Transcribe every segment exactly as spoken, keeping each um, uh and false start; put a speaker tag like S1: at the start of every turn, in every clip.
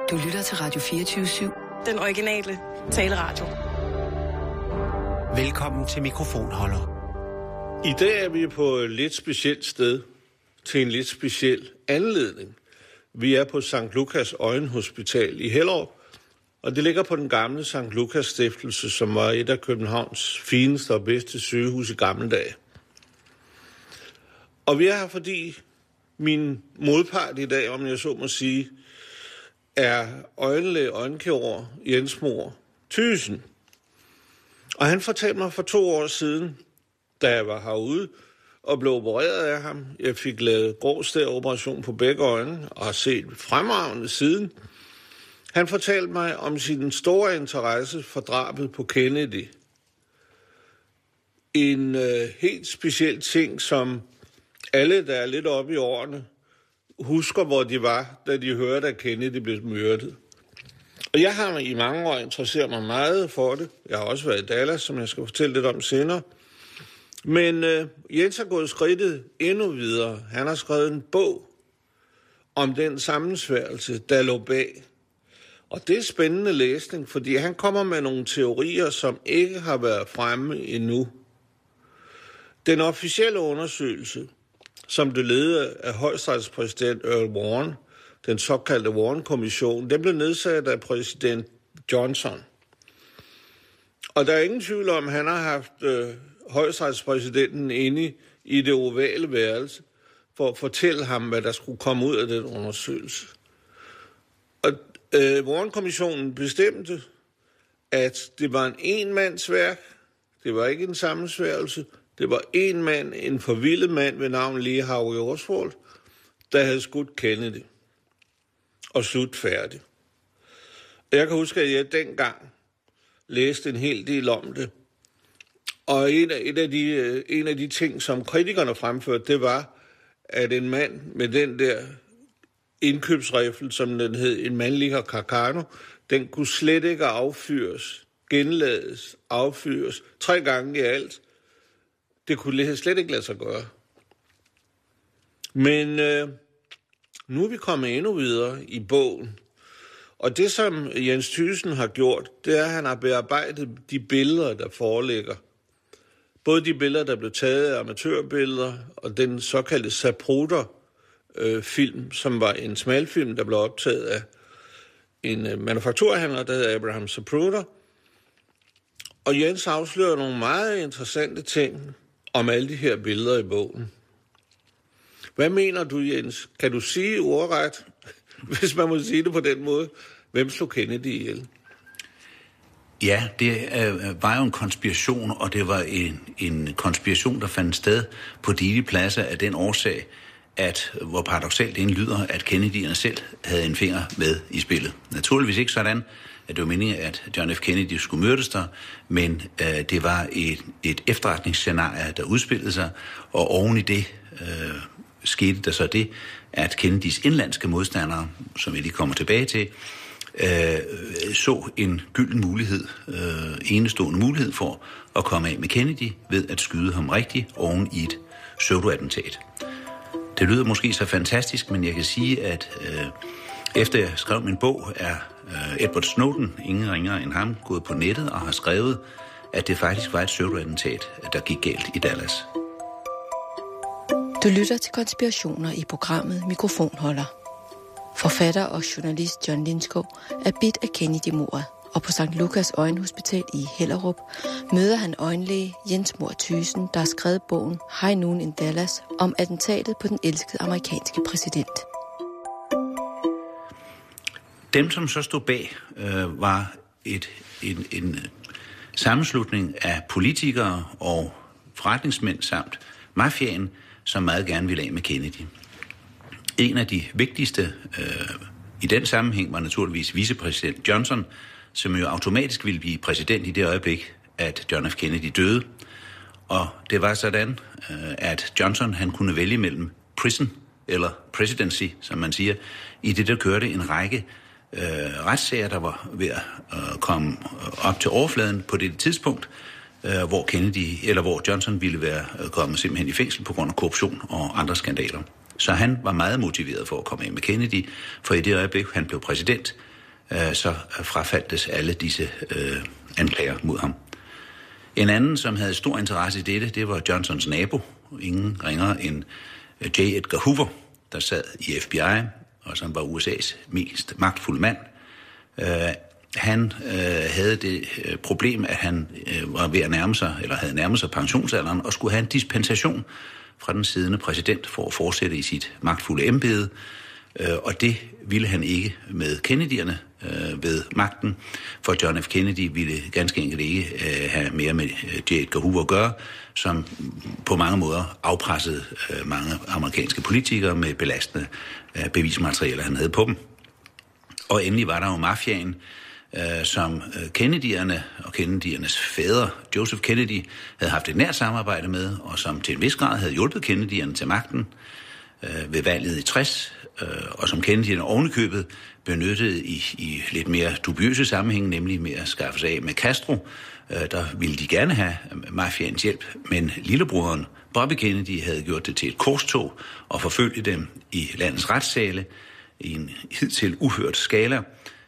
S1: Du lytter til Radio fireogtyve syv.
S2: Den originale taleradio.
S3: Velkommen til Mikrofonholder.
S4: I dag er vi på et lidt specielt sted til en lidt speciel anledning. Vi er på Sankt Lukas Øjenhospital i Hellerup, og det ligger på den gamle Sankt Lukas stiftelse, som var et af Københavns fineste og bedste sygehus i gamle dage. Og vi er her, fordi min modpart i dag, om jeg så må sige, er øjenlæge, øjenkirurg Jens Mohr Thyssen. Og han fortalte mig for to år siden, da jeg var herude og blev opereret af ham. Jeg fik lavet grå stær-operation på begge øjne og har set fremragende siden. Han fortalte mig om sin store interesse for drabet på Kennedy. En øh, helt speciel ting, som alle, der er lidt oppe i årene, husker, hvor de var, da de hørte, at Kennedy blev myrdet. Og jeg har i mange år interesseret mig meget for det. Jeg har også været i Dallas, som jeg skal fortælle lidt om senere. Men øh, Jens har gået skridtet endnu videre. Han har skrevet en bog om den sammensværgelse, der lå bag. Og det er spændende læsning, fordi han kommer med nogle teorier, som ikke har været fremme endnu. Den officielle undersøgelse, som det ledede af højesteretspræsident Earl Warren, den såkaldte Warren-kommission, den blev nedsat af præsident Johnson. Og der er ingen tvivl om, at han har haft øh, højesteretspræsidenten inde i det ovale værelse for at fortælle ham, hvad der skulle komme ud af den undersøgelse. Og øh, Warren-kommissionen bestemte, at det var en enmandsværk, det var ikke en sammensværgelse, det var en mand, en forvildet mand ved navn Lee Harvey Oswald, der havde skudt Kennedy og slut færdig. Jeg kan huske, at jeg dengang læste en hel del om det. Og en af, et af de, en af de ting, som kritikerne fremførte, det var, at en mand med den der indkøbsrifle, som den hed, en Mannlicher Carcano, den kunne slet ikke affyres, genlades, affyres, tre gange i alt. Det kunne slet ikke lade sig gøre. Men øh, nu er vi kommet endnu videre i bogen. Og det, som Jens Thyssen har gjort, det er, at han har bearbejdet de billeder, der foreligger. Både de billeder, der blev taget af amatørbilleder, og den såkaldte Zapruder-film, som var en smalfilm, der blev optaget af en manufakturhandler, der hedder Abraham Zapruder. Og Jens afslører nogle meget interessante ting om alle de her billeder i bogen. Hvad mener du, Jens? Kan du sige ordret, hvis man må sige det på den måde, hvem slog Kennedy ihjel?
S5: Ja, det øh, var jo en konspiration, og det var en, en konspiration, der fandt sted på Dealey Plaza af den årsag, at, hvor paradoksalt det lyder, at Kennedy'erne selv havde en finger med i spillet. Naturligvis ikke sådan, at det var meningen, at John F. Kennedy skulle myrdes der, men øh, det var et, et efterretningsscenarie, der udspillede sig, og oven i det øh, skete der så det, at Kennedys indlandske modstandere, som vi lige kommer tilbage til, øh, så en gylden mulighed, øh, enestående mulighed for at komme af med Kennedy ved at skyde ham rigtigt oven i et pseudoattentat. Det lyder måske så fantastisk, men jeg kan sige, at øh, efter jeg skrev min bog, er øh, Edward Snowden, ingen ringere end ham, gået på nettet og har skrevet, at det faktisk var et pseudoattentat, der gik galt i Dallas.
S1: Du lytter til konspirationer i programmet Mikrofonholder. Forfatter og journalist John Lindskov er bidt af Kennedy-mordet, og på Sankt Lukas Øjenhospital i Hellerup møder han øjenlæge Jens Mohr Thyssen, der har skrevet bogen High Noon in Dallas om attentatet på den elskede amerikanske præsident.
S5: Dem, som så stod bag, øh, var et, en, en sammenslutning af politikere og forretningsmænd samt mafiaen, som meget gerne ville af med Kennedy. En af de vigtigste øh, i den sammenhæng var naturligvis vicepræsident Johnson, som jo automatisk ville blive præsident i det øjeblik, at John F. Kennedy døde. Og det var sådan, øh, at Johnson han kunne vælge mellem prison eller presidency, som man siger, i det der kørte en række øh, retssager, der var ved at øh, komme op til overfladen på det tidspunkt, øh, hvor Kennedy eller hvor Johnson ville være øh, kommet simpelthen i fængsel på grund af korruption og andre skandaler. Så han var meget motiveret for at komme af med Kennedy, for i det øjeblik, han blev præsident, øh, så frafaldtes alle disse øh, anklager mod ham. En anden, som havde stor interesse i dette, det var Johnsons nabo, ingen ringere end J. Edgar Hoover, der sad i F B I, og som var U S A's mest magtfulde mand. Øh, han øh, havde det øh, problem, at han øh, var ved at nærme sig, eller havde nærmet sig pensionsalderen, og skulle have en dispensation fra den siddende præsident for at fortsætte i sit magtfulde embede. Øh, og det ville han ikke med Kennedy'erne øh, ved magten, for John F. Kennedy ville ganske enkelt ikke øh, have mere med J. Edgar Hoover at gøre, som på mange måder afpressede øh, mange amerikanske politikere med belastende øh, bevismaterialer, han havde på dem. Og endelig var der jo mafiaen, øh, som Kennedy'erne og Kennedy'ernes fader, Joseph Kennedy, havde haft et nært samarbejde med, og som til en vis grad havde hjulpet Kennedy'erne til magten øh, ved valget i tres, øh, og som Kennedy'erne ovenikøbet benyttede i, i lidt mere dubiøse sammenhæng, nemlig med at skaffe sig af med Castro. Øh, der ville de gerne have mafiaens hjælp, men lillebroderen Bobby Kennedy havde gjort det til et korstog og forfølge dem i landets retssale i en hidtil uhørt skala.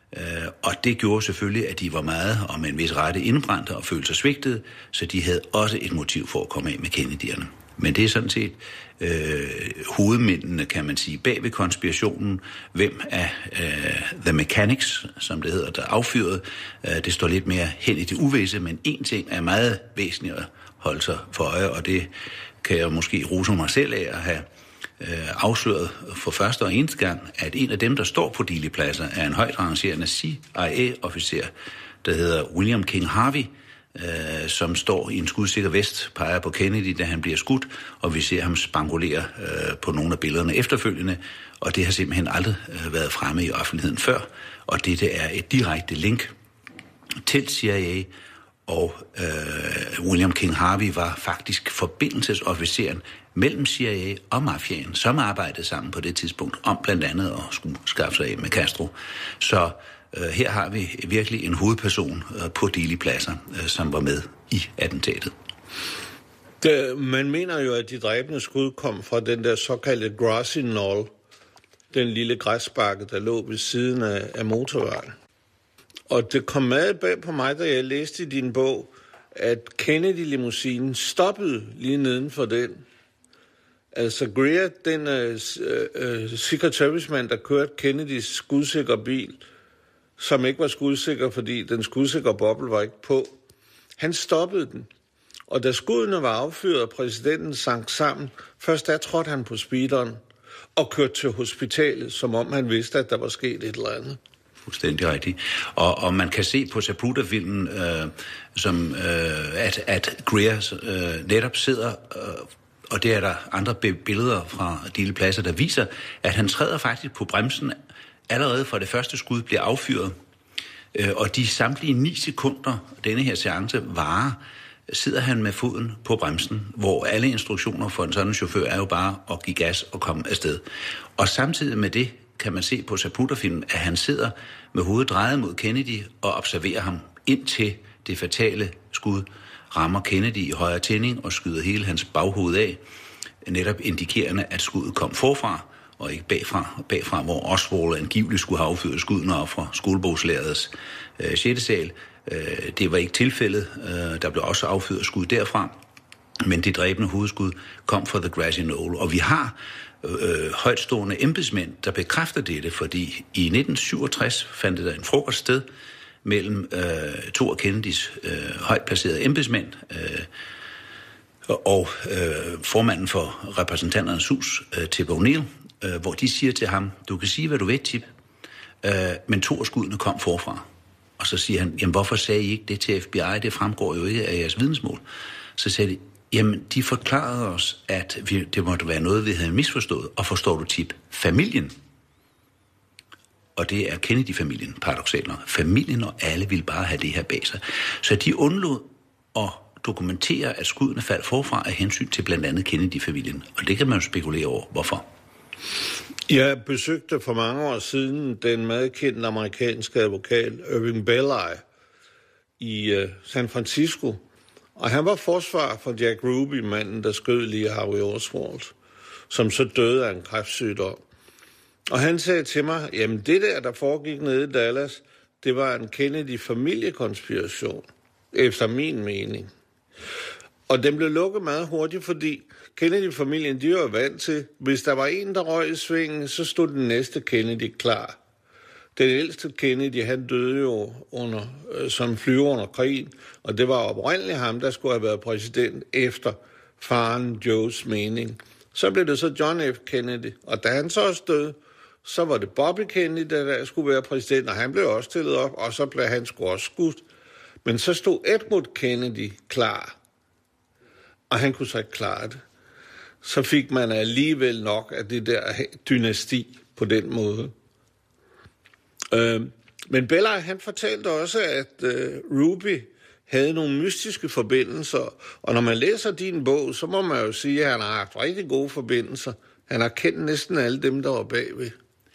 S5: Og det gjorde selvfølgelig, at de var meget og med en vis rette indbrændte og følte sig svigtede, så de havde også et motiv for at komme af med Kennedy'erne. Men det er sådan set øh, hovedmændene, kan man sige, bag ved konspirationen. Hvem af øh, The Mechanics, som det hedder, der affyrede, øh, det står lidt mere hen i det uvisse, men en ting er meget væsentligt at holde sig for øje, og det kan jeg måske rose mig selv af at have øh, afsløret for første og eneste gang, at en af dem, der står på Dealey-pladser, er en højt rangerende C I A-officer, der hedder William King Harvey, øh, som står i en skudsikker vest, peger på Kennedy, da han bliver skudt, og vi ser ham spangulere øh, på nogle af billederne efterfølgende, og det har simpelthen aldrig øh, været fremme i offentligheden før, og dette er et direkte link til C I A, og øh, William King Harvey var faktisk forbindelsesofficeren mellem C I A og mafiaen, som arbejdede sammen på det tidspunkt om blandt andet at skulle skaffe sig af med Castro. Så øh, her har vi virkelig en hovedperson øh, på Dealey-pladser, øh, som var med i attentatet.
S4: Det, man mener jo, at de dræbende skud kom fra den der såkaldte grassy knoll, den lille græsbakke, der lå ved siden af, af motorvejen. Og det kom meget bag på mig, da jeg læste i din bog, at Kennedy-limousinen stoppede lige neden for den. Altså Greer, den uh, uh, Secret Service-mand, der kørte Kennedys skudsikre bil, som ikke var skudsikker, fordi den skudsikre boble var ikke på, han stoppede den. Og da skuddene var affyret, og præsidenten sank sammen, først der trådte han på speederen og kørte til hospitalet, som om han vidste, at der var sket et eller andet.
S5: Fuldstændig rigtigt. Og, og man kan se på Zapruder-filmen, øh, som, øh, at, at Greer øh, netop sidder, øh, og det er der andre billeder fra Dealey-pladser, der viser, at han træder faktisk på bremsen allerede fra det første skud bliver affyret. Øh, og de samtlige ni sekunder, denne her seance varer, sidder han med foden på bremsen, hvor alle instruktioner for en sådan chauffør er jo bare at give gas og komme afsted. Og samtidig med det kan man se på Zapruder-filmen, at han sidder med hovedet drejet mod Kennedy og observerer ham indtil det fatale skud rammer Kennedy i højre tænding og skyder hele hans baghoved af, netop indikerende, at skuddet kom forfra og ikke bagfra, bagfra hvor Oswald angiveligt skulle have affyret skuddene op fra skolebogslærerets øh, sjette sal. Øh, det var ikke tilfældet. Øh, der blev også affyret skud derfra, men det dræbende hovedskud kom fra The Grassy Knoll. Og vi har øh, højtstående embedsmænd, der bekræfter dette, fordi i nitten syvogtres fandt der en frokost sted mellem øh, to af Kennedys øh, højt placerede embedsmænd øh, og øh, formanden for repræsentanternes hus, øh, Tip O'Neill, øh, hvor de siger til ham, du kan sige, hvad du ved, Tip, øh, men to af skuddene kom forfra. Og så siger han, jamen hvorfor sagde I ikke det til F B I? Det fremgår jo ikke af jeres vidensmål. Så sagde de, jamen de forklarede os, at vi, det måtte være noget, vi havde misforstået. Og forstår du, Tip, familien, og det er Kennedy-familien, paradoksalt nok, familien og alle ville bare have det her bag sig. Så de undlod at dokumentere, at skuddene faldt forfra af hensyn til blandt andet Kennedy-familien. Og det kan man jo spekulere over, hvorfor.
S4: Jeg besøgte for mange år siden den meget kendte amerikanske advokat Irving Belli i uh, San Francisco, og han var forsvarer for Jack Ruby, manden, der skød lige Harvey Oswald, som så døde af en kræftsygdom. Og han sagde til mig, jamen det der, der foregik nede i Dallas, det var en Kennedy-familiekonspiration, efter min mening. Og den blev lukket meget hurtigt, fordi Kennedy-familien, de var vant til, hvis der var en, der røg i svingen, så stod den næste Kennedy klar. Den ældste Kennedy, han døde jo under, øh, som flyver under krigen, og det var oprindeligt ham, der skulle have været præsident efter faren Joes mening. Så blev det så John F. Kennedy, og da han så også døde, så var det Bobby Kennedy, der skulle være præsident, og han blev også stillet op, og så blev han sgu også skudt. Men så stod Edmund Kennedy klar, og han kunne så ikke klare det. Så fik man alligevel nok af det der dynasti på den måde. Øh, men Bellaj, han fortalte også, at øh, Ruby havde nogle mystiske forbindelser, og når man læser din bog, så må man jo sige, at han har haft rigtig gode forbindelser. Han har kendt næsten alle dem, der var bagved.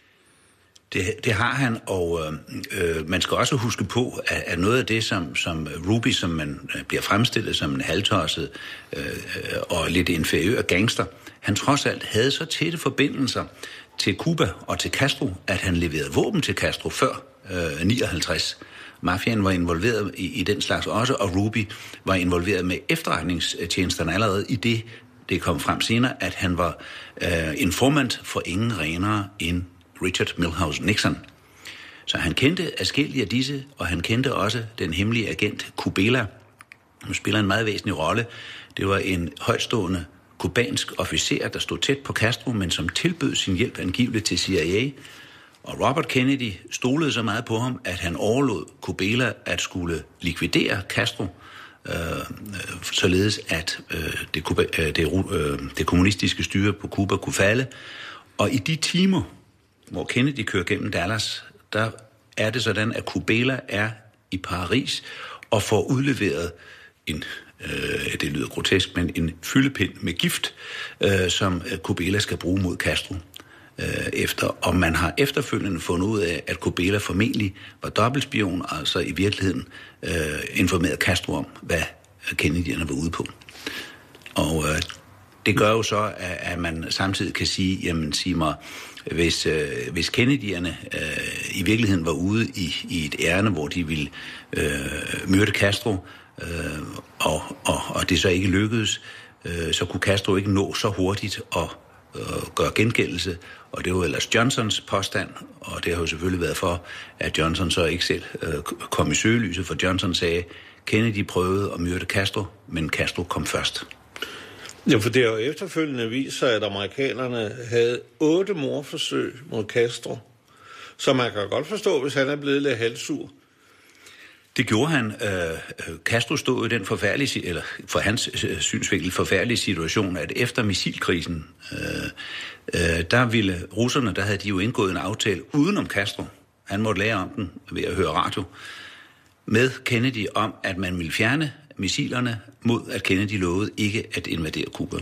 S5: Det, det har han, og øh, man skal også huske på, at, at noget af det, som, som Ruby, som man bliver fremstillet som en halvtosset øh, og lidt inferiør gangster, han trods alt havde så tætte forbindelser til Cuba og til Castro, at han leverede våben til Castro før øh, nioghalvtreds. Mafiaen var involveret i, i den slags også, og Ruby var involveret med efterretningstjenesterne allerede i det, det kom frem senere, at han var øh, informant for ingen renere end Richard Milhouse Nixon. Så han kendte adskillige af disse, og han kendte også den hemmelige agent Kubela, som spiller en meget væsentlig rolle. Det var en højtstående kubansk officer, der stod tæt på Castro, men som tilbød sin hjælp angiveligt til C I A. Og Robert Kennedy stolede så meget på ham, at han overlod Kubela at skulle likvidere Castro, øh, således at øh, det, Kuba, øh, det, øh, det kommunistiske styre på Cuba kunne falde. Og i de timer, hvor Kennedy kører gennem Dallas, der er det sådan, at Kubela er i Paris og får udleveret en, øh, det lyder grotesk, men en fyldepind med gift, øh, som Kubela skal bruge mod Castro. Øh, efter, og man har efterfølgende fundet ud af, at Kubela formentlig var dobbeltspion, altså i virkeligheden øh, informeret Castro om, hvad Kennedyerne var ude på. Og øh, det gør jo så, at, at man samtidig kan sige, jamen sig mig, hvis, øh, hvis Kennedyerne øh, i virkeligheden var ude i, i et ærne, hvor de ville øh, myrde Castro, øh, og, og, og det så ikke lykkedes, øh, så kunne Castro ikke nå så hurtigt at øh, gøre gengældelse. Og det var ellers Johnsons påstand, og det har jo selvfølgelig været for, at Johnson så ikke selv øh, kom i søgelyset, for Johnson sagde, Kennedy prøvede at myrde Castro, men Castro kom først.
S4: Ja, for det har jo efterfølgende vist sig, at amerikanerne havde otte mordforsøg mod Castro. Så man kan godt forstå, hvis han er blevet lidt halvsur.
S5: Det gjorde han. Øh, Castro stod i den forfærdelige, eller for hans øh, synsvinkel forfærdelige situation, at efter missilkrisen, øh, øh, der ville russerne, der havde de jo indgået en aftale udenom Castro. Han måtte lære om den ved at høre radio. Med Kennedy om, at man ville fjerne missilerne mod, at Kennedy lovede ikke at invadere Cuba.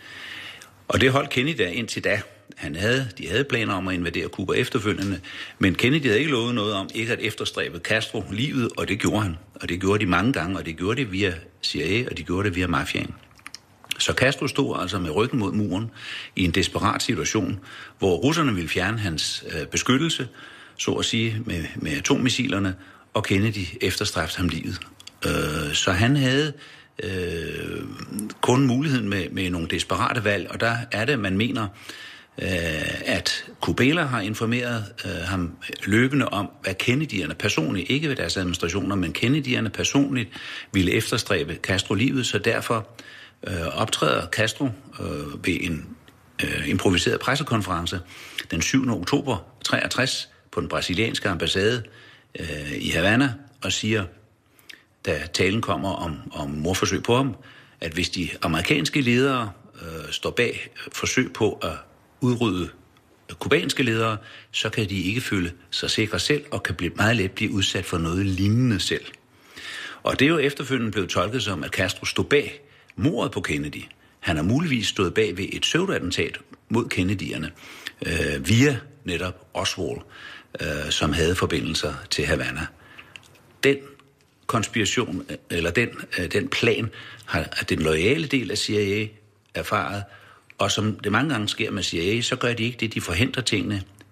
S5: Og det holdt Kennedy der indtil da. Han havde, de havde planer om at invadere Cuba efterfølgende, men Kennedy havde ikke lovet noget om ikke at efterstræbe Castro livet, og det gjorde han. Og det gjorde de mange gange, og det gjorde det via C I A, og det gjorde det via mafiaen. Så Castro stod altså med ryggen mod muren i en desperat situation, hvor russerne ville fjerne hans øh, beskyttelse, så at sige, med, med atommissilerne, og Kennedy efterstræbte ham livet. Øh, så han havde øh, kun muligheden med, med nogle desperate valg, og der er det, man mener, øh, at Kubela har informeret øh, ham løbende om, hvad Kennedyerne personligt, ikke ved deres administrationer, men Kennedyerne personligt ville efterstræbe Castro livet, så derfor øh, optræder Castro øh, ved en øh, improviseret pressekonference den syvende oktober treogtres på den brasilianske ambassade øh, i Havana og siger, da talen kommer om, om mordforsøg på ham, at hvis de amerikanske ledere øh, står bag forsøg på at udrydde kubanske ledere, så kan de ikke føle sig sikre selv og kan blive, meget let blive udsat for noget lignende selv. Og det er jo efterfølgende blevet tolket som, at Castro stod bag mordet på Kennedy. Han har muligvis stået bag ved et pseudoattentat mod Kennedyerne øh, via netop Oswald, øh, som havde forbindelser til Havana. Den konspiration, eller den, den plan, har den loyale del af C I A erfaret, og som det mange gange sker med C I A, så gør de ikke det, de forhindrer tingene.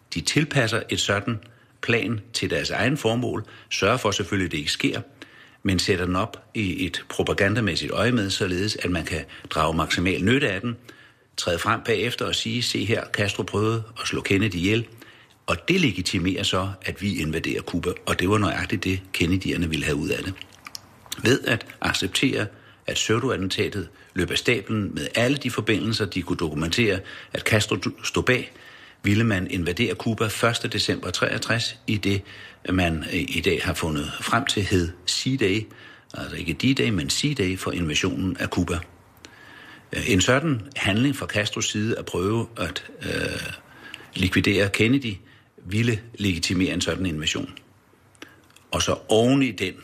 S5: De tilpasser et sådan plan til deres egen formål, sørger for selvfølgelig, at det ikke sker, men sætter den op i et propagandamæssigt øje med, således at man kan drage maksimal nytte af den, træde frem bagefter og sige, se her, Castro prøvede at slå Kennedy ihjel, og det legitimerer så, at vi invaderer Cuba, og det var nøjagtigt det, Kennedy'erne ville have ud af det. Ved at acceptere, at pseudo-attentatet løb af stablen med alle de forbindelser, de kunne dokumentere, at Castro stod bag, ville man invadere Cuba første december treogtres, i det man i dag har fundet frem til hed C-Day, altså ikke D-Day, men C-Day for invasionen af Cuba. En sådan handling fra Castros side at prøve at øh, likvidere Kennedy ville legitimere en sådan invasion. Og så oven i den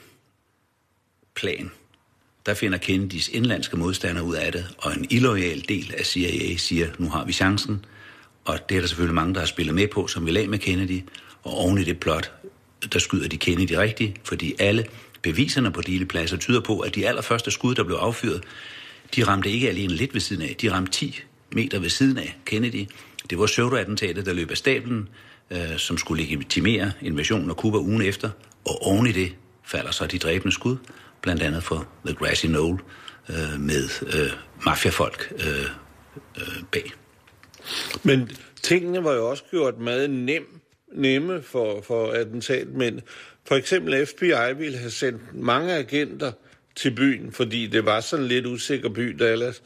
S5: plan, der finder Kennedys indlandske modstandere ud af det, og en illoyal del af C I A siger, nu har vi chancen, og det er der selvfølgelig mange, der har spillet med på, som vil af med Kennedy, og oven i det plot, der skyder de Kennedy rigtigt, fordi alle beviserne på Dealey-pladser tyder på, at de allerførste skud, der blev affyret, de ramte ikke alene lidt ved siden af, de ramte ti meter ved siden af Kennedy. Det var pseudo-attentatet, der løb af stablen, øh, som skulle legitimere invasionen af Cuba ugen efter, og oven i det falder så de dræbende skud, blandt andet for The Grassy Knoll, øh, med øh, mafiafolk øh, øh, bag.
S4: Men tingene var jo også gjort meget nem, nemme for, for attentatmænd. For eksempel F B I ville have sendt mange agenter til byen, fordi det var sådan en lidt usikker by, Dallas.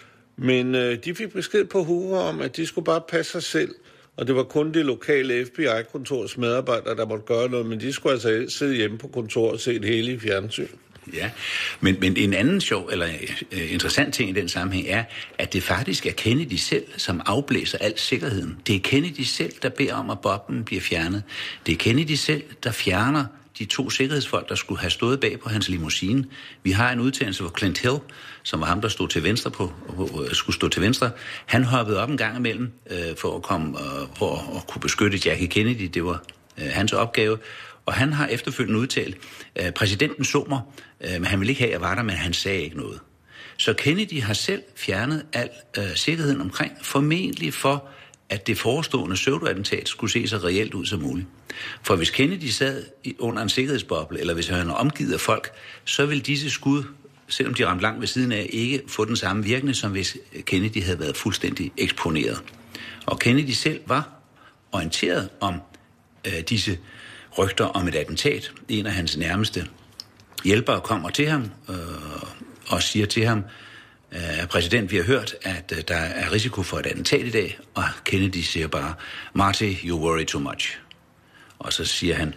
S4: Men øh, de fik besked på Hoover om, at de skulle bare passe sig selv, og det var kun det lokale F B I-kontors medarbejdere, der måtte gøre noget, men de skulle altså sidde hjemme på kontoret og se det hele i fjernsyn.
S5: Ja, men, men en anden sjov eller øh, interessant ting i den sammenhæng er, at det faktisk er Kennedy selv, som afblæser al sikkerheden. Det er Kennedy selv, der beder om, at bomben bliver fjernet. Det er Kennedy selv, der fjerner de to sikkerhedsfolk, der skulle have stået bag på hans limousine. Vi har en udtalelse for Clint Hill, som var ham, der stod til venstre på, skulle stå til venstre. Han hoppede op en gang imellem øh, for at komme øh, for at kunne beskytte Jackie Kennedy. Det var øh, hans opgave. Og han har efterfølgende udtalt, at præsidenten så mig, men han ville ikke have, at jeg var der, men han sagde ikke noget. Så Kennedy har selv fjernet al øh, sikkerheden omkring, formentlig for, at det forestående pseudo-attentat skulle se så reelt ud som muligt. For hvis Kennedy sad under en sikkerhedsboble, eller hvis han var omgivet af folk, så ville disse skud, selvom de ramte langt ved siden af, ikke få den samme virkning, som hvis Kennedy havde været fuldstændig eksponeret. Og Kennedy selv var orienteret om øh, disse rygter om et attentat. En af hans nærmeste hjælpere kommer til ham øh, og siger til ham, øh, præsident, vi har hørt, at øh, der er risiko for et attentat i dag, og Kennedy siger bare, Marty, you worry too much. Og så siger han,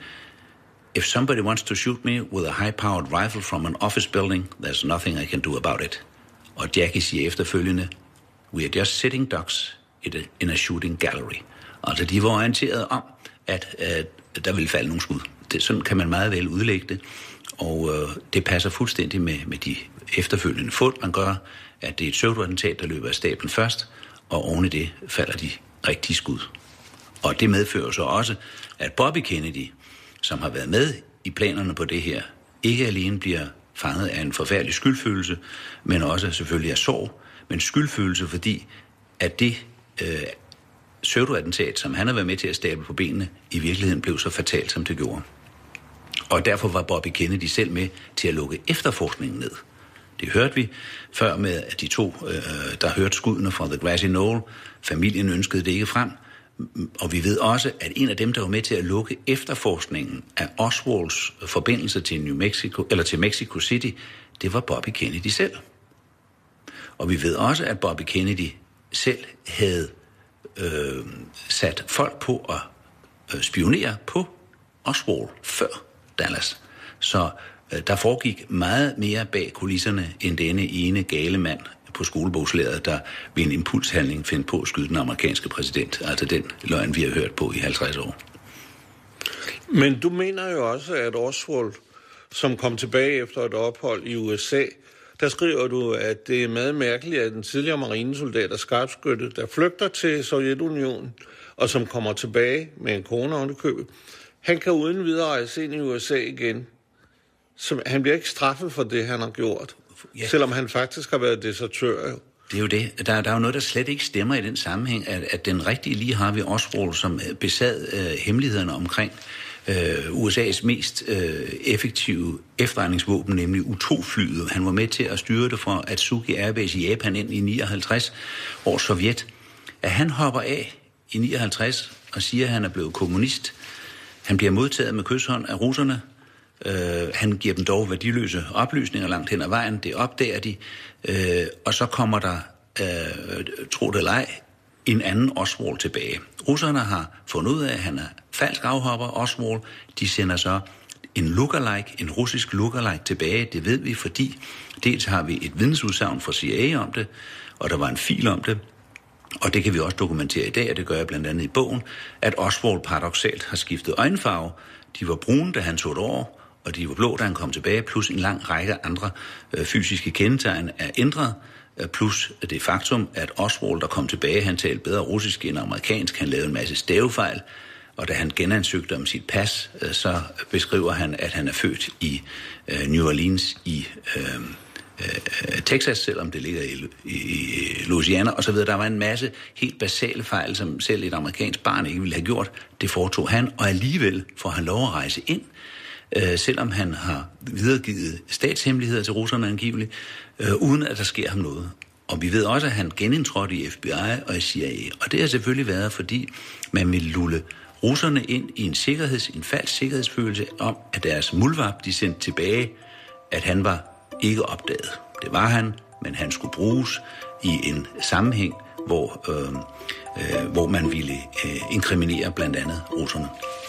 S5: if somebody wants to shoot me with a high-powered rifle from an office building, there's nothing I can do about it. Og Jackie siger efterfølgende, we are just sitting ducks in a shooting gallery. Altså de var orienteret om, at øh, der ville falde nogle skud. Det, sådan kan man meget vel udlægge det, og øh, det passer fuldstændig med, med de efterfølgende fund, man gør, at det er et pseudo-attentat, der løber af stablen først, og oven i det falder de rigtige skud. Og det medfører så også, at Bobby Kennedy, som har været med i planerne på det her, ikke alene bliver fanget af en forfærdelig skyldfølelse, men også selvfølgelig af sorg, men skyldfølelse, fordi at det øh, pseudo-attentat, som han har været med til at stable på benene, i virkeligheden blev så fatalt, som det gjorde. Og derfor var Bobby Kennedy selv med til at lukke efterforskningen ned. Det hørte vi før med, at de to, øh, der hørte skuddene fra The Grassy Knoll, familien ønskede det ikke frem, og vi ved også, at en af dem, der var med til at lukke efterforskningen af Oswalds forbindelse til New Mexico, eller til Mexico City, det var Bobby Kennedy selv. Og vi ved også, at Bobby Kennedy selv havde øh, sat folk på at øh, spionere på Oswald før Dallas. Så øh, der foregik meget mere bag kulisserne end denne ene gale mand på skolebogslæret, der ved en impulshandling fandt på at skyde den amerikanske præsident. Altså den løgn, vi har hørt på i halvtreds år.
S4: Men du mener jo også, at Oswald, som kom tilbage efter et ophold i U S A, der skriver du, at det er meget mærkeligt, at den tidligere marinesoldat og skarpskytte, der flygter til Sovjetunionen, og som kommer tilbage med en kone ovenikøbet, han kan uden videre rejse ind i U S A igen. Så han bliver ikke straffet for det, han har gjort. Ja. Selvom han faktisk har været desertør.
S5: Det er jo det. Der, der er jo noget, der slet ikke stemmer i den sammenhæng, at, at den rigtige lige har vi Oswald, som besad øh, hemmelighederne omkring øh, U S A's mest øh, effektive efterretningsvåben, nemlig U to flyet. Han var med til at styre det fra Atsugi Airbase i Japan ind i nioghalvtreds år Sovjet. At han hopper af i nioghalvtreds og siger, at han er blevet kommunist. Han bliver modtaget med kyshånd af russerne. Uh, han giver dem dog værdiløse oplysninger langt hen ad vejen. Det opdager de. Uh, og så kommer der, uh, tro det eller ej, en anden Oswald tilbage. Russerne har fundet ud af, at han er falsk afhopper, Oswald. De sender så en lookalike, en russisk lookalike tilbage. Det ved vi, fordi dels har vi et vidnesudsagn fra C I A om det, og der var en fil om det. Og det kan vi også dokumentere i dag, og det gør jeg blandt andet i bogen, at Oswald paradoksalt har skiftet øjenfarve. De var brune, da han tog det over, og de var blå, da han kom tilbage, plus en lang række andre øh, fysiske kendetegn er ændret, øh, plus det faktum, at Oswald, der kom tilbage, han talte bedre russisk end amerikansk, han lavede en masse stavefejl, og da han genansøgte om sit pas, øh, så beskriver han, at han er født i øh, New Orleans i øh, øh, Texas, selvom det ligger i, i, i Louisiana, og så videre. Der var en masse helt basale fejl, som selv et amerikansk barn ikke ville have gjort. Det foretog han, og alligevel får han lov at rejse ind, Øh, selvom han har videregivet statshemmeligheder til russerne angiveligt, øh, uden at der sker ham noget. Og vi ved også, at han genindtrådte i F B I og i C I A. Og det har selvfølgelig været, fordi man vil lulle russerne ind i en sikkerheds, en falsk sikkerhedsfølelse om, at deres muldvarp, de sendte tilbage, at han var ikke opdaget. Det var han, men han skulle bruges i en sammenhæng, hvor, øh, øh, hvor man ville øh, inkriminere blandt andet russerne.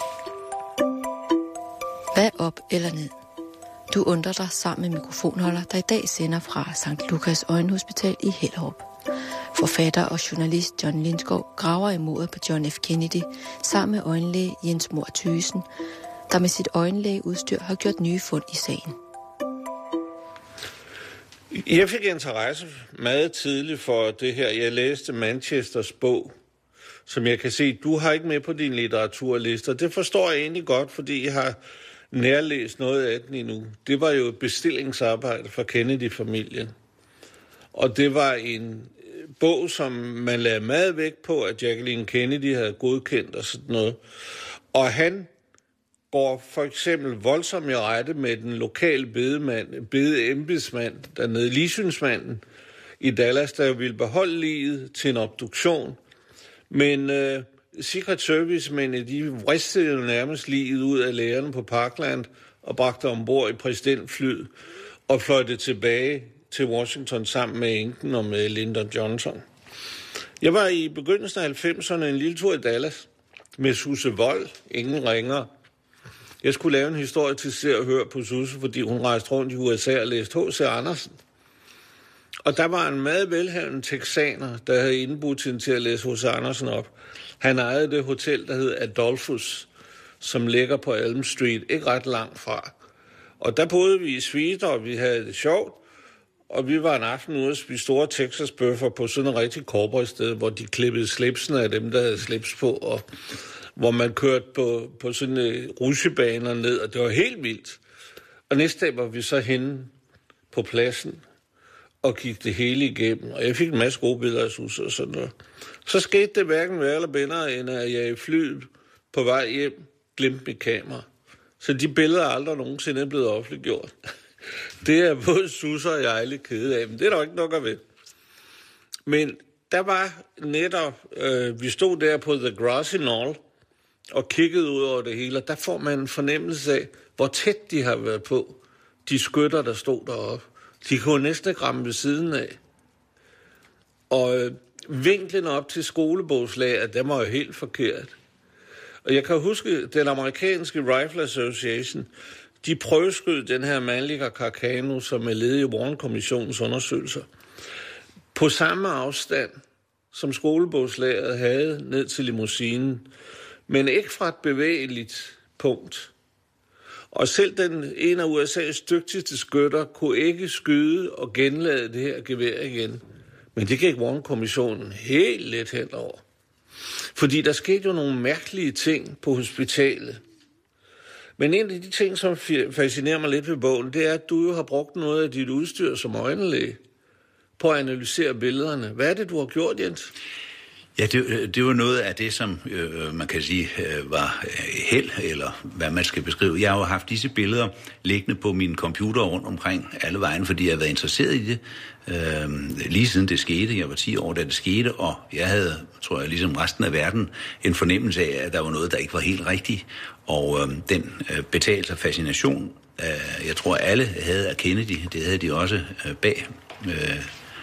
S1: Hvad op eller ned? Du undrer dig sammen med mikrofonholder, der i dag sender fra Sankt Lukas Øjenhospital i Hellerup. Forfatter og journalist John Lindskov graver i mordet på John F. Kennedy sammen med øjenlæge Jens Mohr Thygesen, der med sit øjenlægeudstyr har gjort nye fund i sagen.
S4: Jeg fik interesse meget tidligt for det her. Jeg læste Manchesters bog, som jeg kan se, du har ikke med på din litteraturliste. Det forstår jeg egentlig godt, fordi jeg har nærlæst noget af den endnu. Det var jo et bestillingsarbejde for Kennedy-familien. Og det var en bog, som man lagde meget vægt på, at Jacqueline Kennedy havde godkendt og sådan noget. Og han går for eksempel voldsomt i rette med den lokale bedemand, bedeembedsmand, dernede Lisynsmanden i Dallas, der ville beholde liget til en obduktion. Men øh, Secret Service-mændene, de vristede jo nærmest liget ud af lægerne på Parkland og bragte ombord i præsidentflyet og fløjte tilbage til Washington sammen med enken og med Lyndon Johnson. Jeg var i begyndelsen af halvfemserne en lille tur i Dallas med Susse Wold, ingen ringer. Jeg skulle lave en historie til Se og Hør på Susse, fordi hun rejste rundt i U S A og læste H C Andersen. Og der var en meget velhavende texaner, der havde indbudt hende til at læse H C Andersen op. Han ejede det hotel, der hed Adolphus, som ligger på Elm Street, ikke ret langt fra. Og der boede vi i suite, og vi havde det sjovt. Og vi var en aften ude og spise store Texas-bøffer på sådan et rigtig cowboy-sted, hvor de klippede slipsene af dem, der havde slips på, og hvor man kørte på, på sådan uh, rutsjebaner ned, og det var helt vildt. Og næste dag var vi så henne på pladsen og gik det hele igennem, og jeg fik en masse gode billeder af Susse og sådan noget. Så skete det hverken værre eller bedre, end at jeg i flyet på vej hjem glemte mit kamera. Så de billeder er aldrig nogensinde blevet offentliggjort. Det er både Susse og jeg lidt kede af, men det er der ikke nok at ved. Men der var netop, øh, vi stod der på The Grassy Knoll og kiggede ud over det hele, og der får man en fornemmelse af, hvor tæt de har været på, de skytter, der stod deroppe. De kunne næsten ikke ramme ved siden af. Og øh, vinklen op til skolebogslaget, den var jo helt forkert. Og jeg kan huske, den amerikanske Rifle Association, de prøveskød den her Mannlicher Carcano, som er led i Warren-kommissionens undersøgelser, på samme afstand, som skolebogslaget havde ned til limousinen, men ikke fra et bevægeligt punkt. Og selv den en af U S A's dygtigste skytter kunne ikke skyde og genlade det her gevær igen. Men det gik Warren-kommissionen helt let hen over. Fordi der skete jo nogle mærkelige ting på hospitalet. Men en af de ting, som fascinerer mig lidt ved bogen, det er, at du jo har brugt noget af dit udstyr som øjenlæge på at analysere billederne. Hvad er det, du har gjort, Jens?
S5: Ja, det, det var noget af det, som øh, man kan sige øh, var held, eller hvad man skal beskrive. Jeg har jo haft disse billeder liggende på min computer rundt omkring alle vejen, fordi jeg har været interesseret i det. Øh, lige siden det skete, jeg var ti år, da det skete, og jeg havde, tror jeg, ligesom resten af verden, en fornemmelse af, at der var noget, der ikke var helt rigtigt. Og øh, den øh, betagelse og fascination, øh, jeg tror, alle havde af Kennedy, det havde de også øh, bag øh,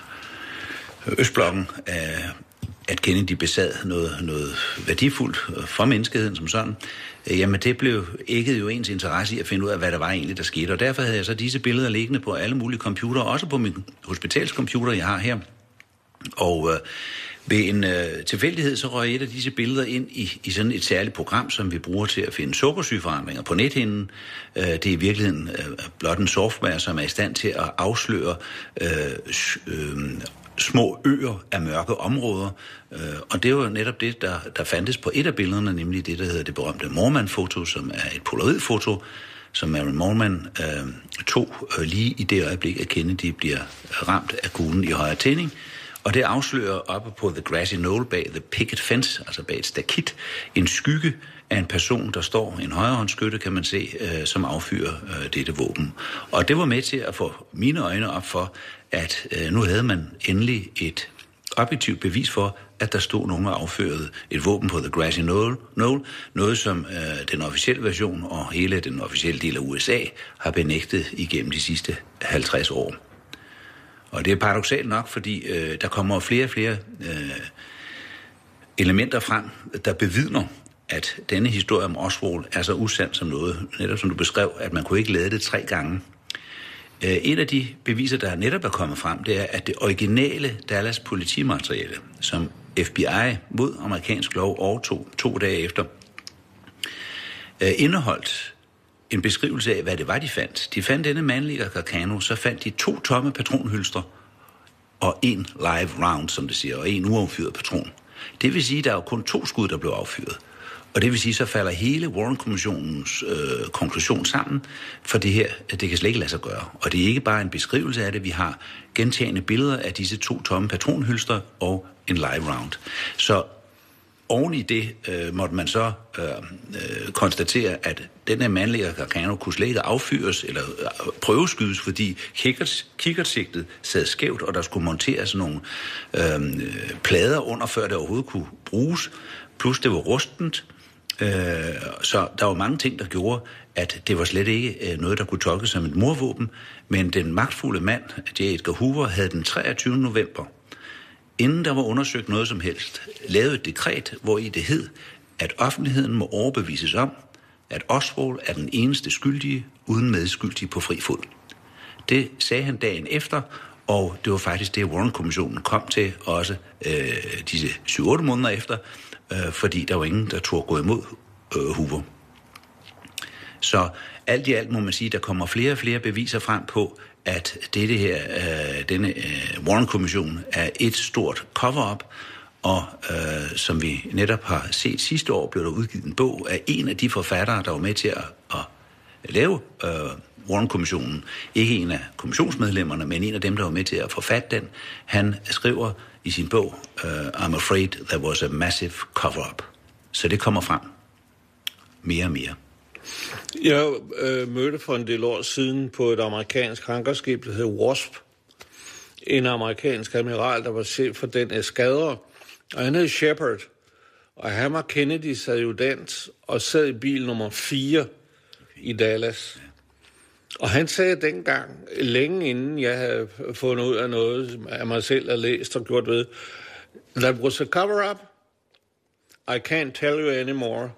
S5: Østblokken, øh, at Kennedy besad noget, noget værdifuldt for menneskeheden som sådan, jamen det blev ikke jo ens interesse i at finde ud af, hvad der var egentlig, der skete. Og derfor havde jeg så disse billeder liggende på alle mulige computere, også på min hospitalscomputer, jeg har her. Og øh, ved en øh, tilfældighed, så røg et af disse billeder ind i, i sådan et særligt program, som vi bruger til at finde sukkersygeforandringer på nethinden. Øh, det er i virkeligheden øh, blot en software, som er i stand til at afsløre øh, øh, små øer af mørke områder, øh, og det var netop det, der, der fandtes på et af billederne, nemlig det, der hedder det berømte Moorman-foto, som er et polaroidfoto, som Marilyn Moorman øh, tog øh, lige i det øjeblik, at Kennedy bliver ramt af kuglen i højre tænding, og det afslører oppe på The Grassy Knoll bag The Picket Fence, altså bag et stakit, en skygge af en person, der står, en højrehåndsskytte, kan man se, øh, som affyrer øh, dette våben. Og det var med til at få mine øjne op for, at øh, nu havde man endelig et objektivt bevis for, at der stod nogen og affyrede et våben på The Grassy Knoll, noget som øh, den officielle version og hele den officielle del af U S A har benægtet igennem de sidste halvtreds år. Og det er paradoksalt nok, fordi øh, der kommer flere og flere øh, elementer frem, der bevidner, at denne historie om Oswald er så usand som noget, netop som du beskrev, at man kunne ikke lade det tre gange. Øh, et af de beviser, der netop er kommet frem, det er, at det originale Dallas politimateriale, som F B I mod amerikansk lov overtog to dage efter, øh, indeholdt en beskrivelse af, hvad det var, de fandt. De fandt denne mandlige Carcano, så fandt de to tomme patronhylstre og en live round, som det siger, og en uaffyret patron. Det vil sige, at der er jo kun to skud, der blev affyret. Og det vil sige, så falder hele Warren-kommissionens øh, konklusion sammen, for det her, det kan slet ikke lade sig gøre. Og det er ikke bare en beskrivelse af det, vi har gentagende billeder af disse to tomme patronhylstre og en live round. Så oven i det øh, måtte man så øh, øh, konstatere, at den her mandlige Carcano kunne slet ikke affyres eller øh, prøveskydes, fordi kikkertsigtet sad skævt, og der skulle monteres nogle øh, plader under, før det overhovedet kunne bruges. Plus det var rustent, øh, så der var mange ting, der gjorde, at det var slet ikke øh, noget, der kunne tolkes som et mordvåben, men den magtfulde mand, J. Edgar Hoover, havde den treogtyvende november, inden der var undersøgt noget som helst, lavet et dekret, hvor i det hed, at offentligheden må overbevises om, at Oswald er den eneste skyldige, uden medskyldige på fri fod. Det sagde han dagen efter, og det var faktisk det, Warren-kommissionen kom til også øh, disse syv otte måneder efter, øh, fordi der var ingen, der turde gå imod øh, Hoover. Så alt i alt må man sige, at der kommer flere og flere beviser frem på, at dette her, øh, denne øh, Warren-kommission er et stort cover-up, og øh, som vi netop har set sidste år, blev der udgivet en bog af en af de forfattere, der var med til at, at lave øh, Warren-kommissionen. Ikke en af kommissionsmedlemmerne, men en af dem, der var med til at forfatte den. Han skriver i sin bog, uh, I'm afraid there was a massive cover-up. Så det kommer frem mere og mere.
S4: Jeg øh, mødte for en del år siden på et amerikansk hangarskib, der hed Wasp. En amerikansk admiral, der var chef for den eskadre, og han hed Shepard. Og han var Kennedys adjutant og sad i bil nummer fire i Dallas. Og han sagde dengang, længe inden jeg havde fundet ud af noget, af mig selv har læst og gjort ved, that was a cover-up. I can't tell you anymore.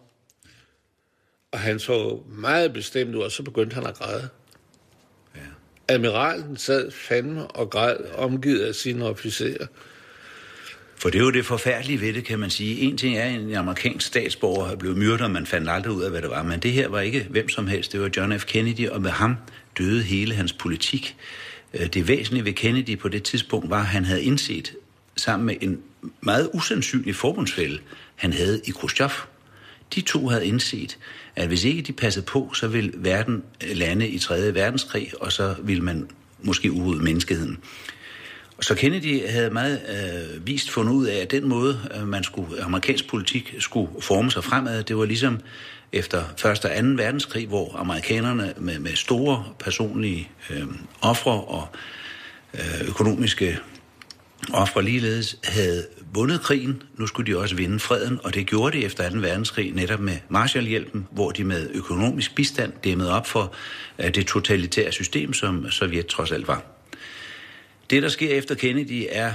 S4: Og han så meget bestemt ud, og så begyndte han at græde. Ja. Admiralen sad fandme og græd, omgivet af sine officerer.
S5: For det er jo det forfærdelige ved det, kan man sige. En ting er, at en amerikansk statsborger blev myrdet, og man fandt aldrig ud af, hvad det var. Men det her var ikke hvem som helst. Det var John F. Kennedy, og med ham døde hele hans politik. Det væsentlige ved Kennedy på det tidspunkt var, at han havde indset, sammen med en meget usandsynlig forbundsfælle, han havde i Khrushchev. De to havde indset, at hvis ikke de passede på, så ville verden lande i tredje verdenskrig, og så ville man måske udrydde menneskeheden. Så Kennedy havde meget øh, vist fundet ud af, at den måde, øh, man skulle, amerikansk politik skulle forme sig fremad, det var ligesom efter første og anden verdenskrig, hvor amerikanerne med, med store personlige øh, ofre og øh, økonomiske ofre ligeledes havde vundet krigen. Nu skulle de også vinde freden, og det gjorde de efter anden verdenskrig netop med Marshallhjælpen, hvor de med økonomisk bistand dæmmede op for øh, det totalitære system, som Sovjet trods alt var. Det, der sker efter Kennedy, er,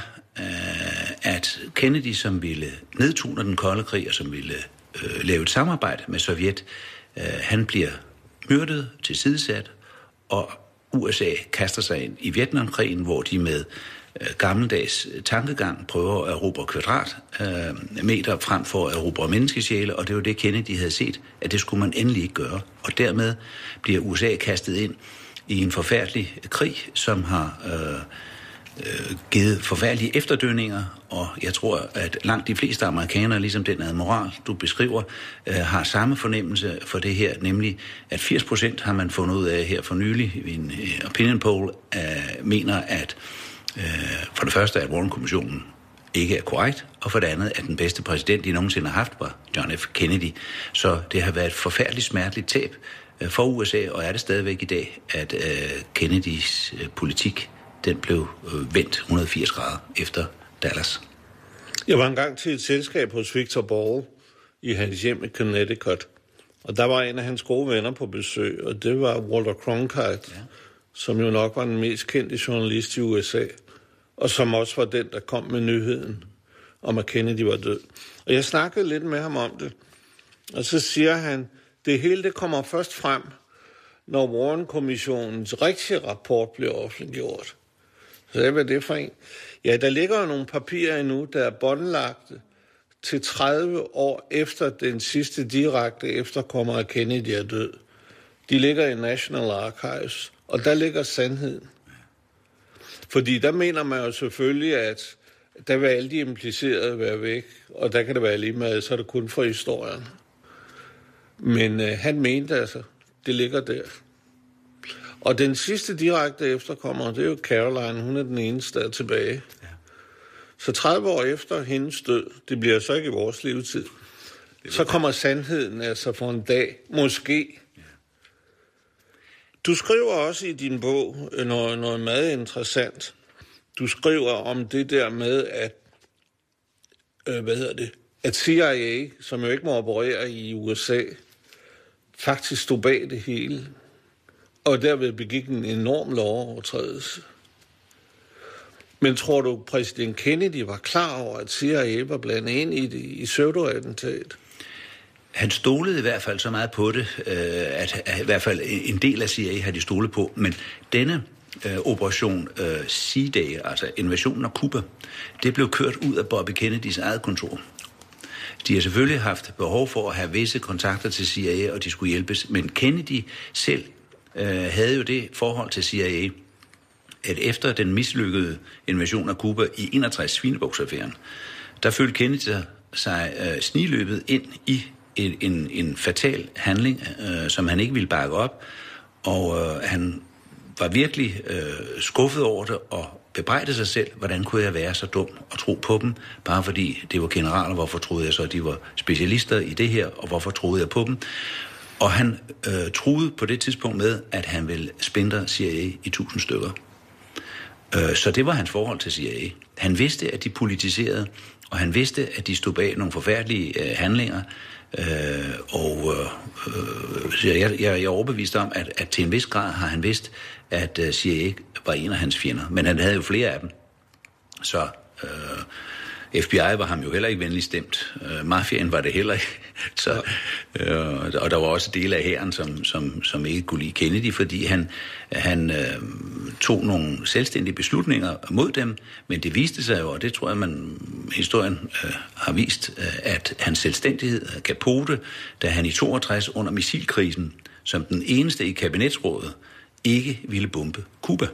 S5: øh, at Kennedy, som ville nedtone den kolde krig, og som ville øh, lave et samarbejde med Sovjet, øh, han bliver myrdet, tilsidesat, og U S A kaster sig ind i Vietnamkrigen, hvor de med øh, gammeldags tankegang prøver at erobre kvadratmeter øh, frem for at erobre menneskesjæle, og det var det, Kennedy havde set, at det skulle man endelig ikke gøre. Og dermed bliver U S A kastet ind i en forfærdelig krig, som har øh, øh, givet forfærdelige efterdønninger, og jeg tror, at langt de fleste amerikanere, ligesom den admiral, du beskriver, øh, har samme fornemmelse for det her, nemlig at firs procent har man fundet ud af her for nylig i en øh, opinion poll, øh, mener, at øh, for det første, at Warren-kommissionen ikke er korrekt, og for det andet, at den bedste præsident, de nogensinde har haft, var John F. Kennedy. Så det har været et forfærdeligt smerteligt tab for U S A, og er det stadigvæk i dag, at øh, Kennedys øh, politik, den blev øh, vendt et hundrede og firs grader efter Dallas.
S4: Jeg var engang til et selskab hos Victor Ball i hans hjem i Connecticut, og der var en af hans gode venner på besøg, og det var Walter Cronkite, ja. Som jo nok var den mest kendte journalist i U S A, og som også var den, der kom med nyheden om, at Kennedy var død. Og jeg snakkede lidt med ham om det, og så siger han, det hele det kommer først frem, når Warren-kommissionens rigtige rapport bliver offentliggjort. Så hvad er det for en? Ja, der ligger jo nogle papirer endnu, der er båndlagte til tredive år efter den sidste direkte efterkommer af Kennedy er død. De ligger i National Archives, og der ligger sandheden. Fordi der mener man jo selvfølgelig, at der vil alle de implicerede være væk, og der kan det være lige med, så er det kun for historien. Men øh, han mente altså, det ligger der. Og den sidste direkte efterkommer, det er jo Caroline, hun er den eneste, der er tilbage. Ja. Så tredive år efter hendes død, det bliver så ikke i vores levetid, så kommer sandheden altså for en dag, måske. Ja. Du skriver også i din bog noget, noget meget interessant. Du skriver om det der med, at, øh, hvad hedder det, at C I A, som jo ikke må operere i U S A, faktisk stod bag det hele, og derved begik en enorm lovovertrædelse. Men tror du, præsident Kennedy var klar over, at C I A var blandet ind i det i pseudo-attentat?
S5: Han stolede i hvert fald så meget på det, at i hvert fald en del af C I A har de stolet på, men denne øh, operation øh, C-Day, altså invasionen af Cuba, det blev kørt ud af Bobby Kennedys eget kontor. De har selvfølgelig haft behov for at have visse kontakter til C I A, og de skulle hjælpes, men Kennedy selv øh, havde jo det forhold til C I A, at efter den mislykkede invasion af Cuba i enogtres Svinebugsaffæren, der følte Kennedy sig øh, sniløbet ind i en, en, en fatal handling, øh, som han ikke ville bakke op, og øh, han var virkelig øh, skuffet over det og bebrejdede sig selv, hvordan kunne jeg være så dum og tro på dem, bare fordi det var generaler, hvorfor troede jeg så, at de var specialister i det her, og hvorfor troede jeg på dem. Og han øh, troede på det tidspunkt med, at han ville splintre C I A i tusind stykker. Øh, så det var hans forhold til C I A. Han vidste, at de politiserede, og han vidste, at de stod bag nogle forfærdelige øh, handlinger, øh, og øh, jeg, jeg, jeg er overbevist om, at, at til en vis grad har han vidst, at uh, C I A var en af hans fjender. Men han havde jo flere af dem. Så uh, F B I var ham jo heller ikke venligt stemt. Uh, Mafiaen var det heller ikke. Så, uh, og der var også dele af hæren, som, som, som ikke kunne lide Kennedy, fordi han, han uh, tog nogle selvstændige beslutninger mod dem. Men det viste sig jo, og det tror jeg, man historien uh, har vist, uh, at hans selvstændighed, Capote, da han i toogtres under missilkrisen, som den eneste i kabinetsrådet, ikke ville bombe Cuba.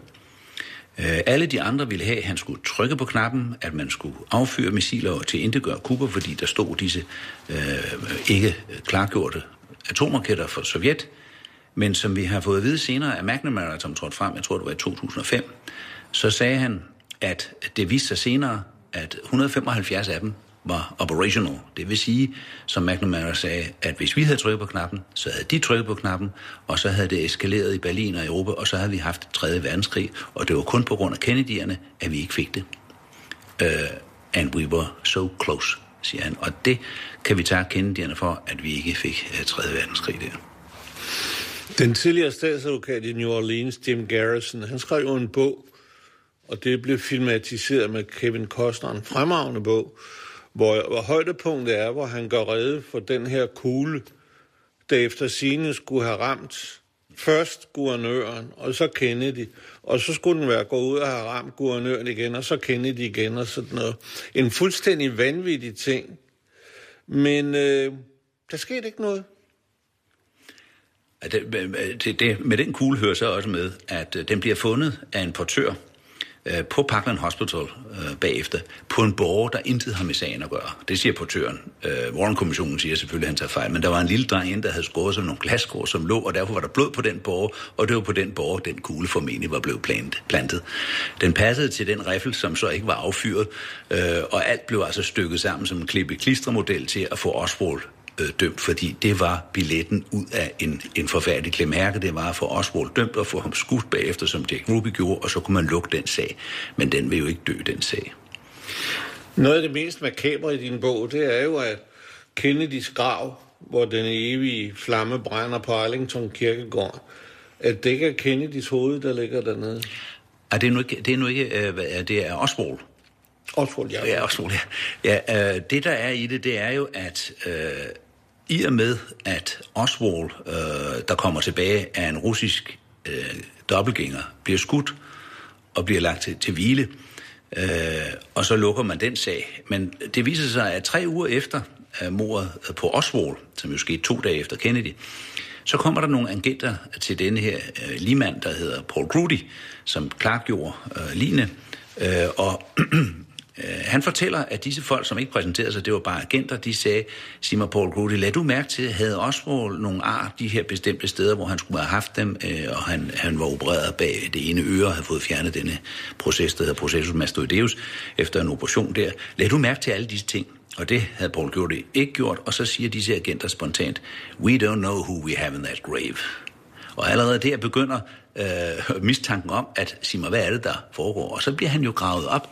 S5: Alle de andre ville have, at han skulle trykke på knappen, at man skulle affyre missiler til at integøre Cuba, fordi der stod disse øh, ikke klargjorte atomraketter for Sovjet. Men som vi har fået at vide senere, at McNamara, som trådte frem, jeg tror det var i to tusind og fem, så sagde han, at det viste sig senere, at et hundrede og femoghalvfjerds af dem var operational. Det vil sige, som McNamara sagde, at hvis vi havde trykket på knappen, så havde de trykket på knappen, og så havde det eskaleret i Berlin og Europa, og så havde vi haft tredje verdenskrig, og det var kun på grund af Kennedy'erne, at vi ikke fik det. Uh, and we were so close, siger han. Og det kan vi tage Kennedy'erne for, at vi ikke fik uh, tredje verdenskrig der.
S4: Den tidligere statsadvokat i New Orleans, Jim Garrison, han skrev jo en bog, og det blev filmatiseret med Kevin Costner, en fremragende bog, hvor, hvor højdepunktet er, hvor han gør rede for den her kugle, der efter sigende skulle have ramt først guvernøren, og så Kennedy, og så skulle den være gået ud og have ramt guvernøren igen, og så Kennedy igen, og sådan noget. En fuldstændig vanvittig ting. Men øh, der skete ikke noget.
S5: Det, det, det, med den kugle hører så også med, at den bliver fundet af en portør øh, på Parkland Hospital øh, bagefter, på en borger, der intet har med sagen at gøre. Det siger portøren. Øh, Warren-kommissionen siger selvfølgelig, at han tager fejl, men der var en lille dreng inde, der havde skåret som nogle glasskår, som lå, og derfor var der blod på den borger, og det var på den borger, den kugle formentlig var blevet plantet. Den passede til den riffel, som så ikke var affyret, øh, og alt blev altså stykket sammen som en klippe-klistre-model til at få Oswald dømt, fordi det var billetten ud af en, en forfærdelig klemærke. Det var at få Oswald dømt og få ham skudt bagefter, som Jack Ruby gjorde, og så kunne man lukke den sag. Men den vil jo ikke dø, den sag.
S4: Noget af det mest makabre i din bog, det er jo, at Kennedys grav, hvor den evige flamme brænder på Arlington Kirkegård, at det ikke er Kennedys hoved, der ligger dernede.
S5: Ah, det er nu ikke, det er nu ikke øh, hvad er, det er Oswald.
S4: Oswald, ja.
S5: Ja, Oswald, ja. ja øh, det, der er i det, det er jo, at øh, i og med, at Oswald, øh, der kommer tilbage af en russisk øh, dobbeltgænger, bliver skudt og bliver lagt til, til hvile, øh, og så lukker man den sag. Men det viser sig, at tre uger efter øh, mordet på Oswald, som jo skete to dage efter Kennedy, så kommer der nogle agenter til denne her øh, ligmand, der hedder Paul Grudy, som klargjorde øh, ligene, øh, og han fortæller, at disse folk, som ikke præsenterede sig, det var bare agenter, de sagde, sig mig Paul Grudy, lad du mærke til, at havde Oswald nogle ar, de her bestemte steder, hvor han skulle have haft dem, og han, han var opereret bag det ene øre og havde fået fjernet denne proces, der hedder processus mastoideus, efter en operation der. Lad du mærke til alle disse ting. Og det havde Paul Grudy ikke gjort, og så siger disse agenter spontant, we don't know who we have in that grave. Og allerede der begynder øh, mistanken om, at sig mig, hvad er det, der foregår? Og så bliver han jo gravet op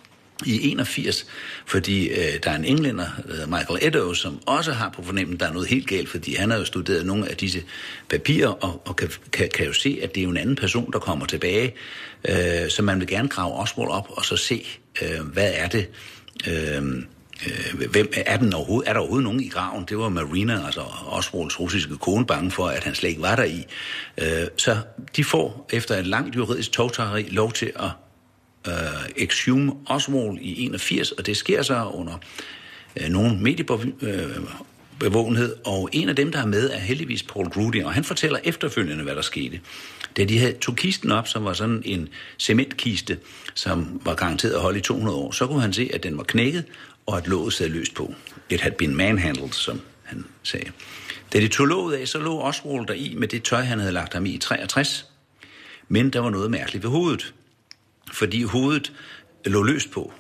S5: i enogfirs, fordi øh, der er en englænder, øh, Michael Eddowes, som også har på fornemmelsen, der er noget helt galt, fordi han har jo studeret nogle af disse papirer, og, og kan, kan, kan jo se, at det er jo en anden person, der kommer tilbage, øh, så man vil gerne grave Oswald op, og så se, øh, hvad er det, øh, øh, hvem er den overhovedet, er der overhovedet nogen i graven? Det var Marina, altså Oswalds russiske kone, bange for, at han slet ikke var der i. Øh, så de får, efter et langt juridisk tovtageri, lov til at Uh, exhume Oswald i enogfirs, og det sker så under uh, nogle mediebevågenhed, og en af dem, der er med, er heldigvis Paul Grudy, og han fortæller efterfølgende, hvad der skete. Da de havde tog kisten op, som var sådan en cementkiste, som var garanteret at holde i to hundrede år, så kunne han se, at den var knækket, og at låget sad løst på. It had been manhandled, som han sagde. Da de tog låget af, så lå Oswald der i med det tøj, han havde lagt ham i i treogtres, men der var noget mærkeligt ved hovedet, fordi hovedet lå løst på.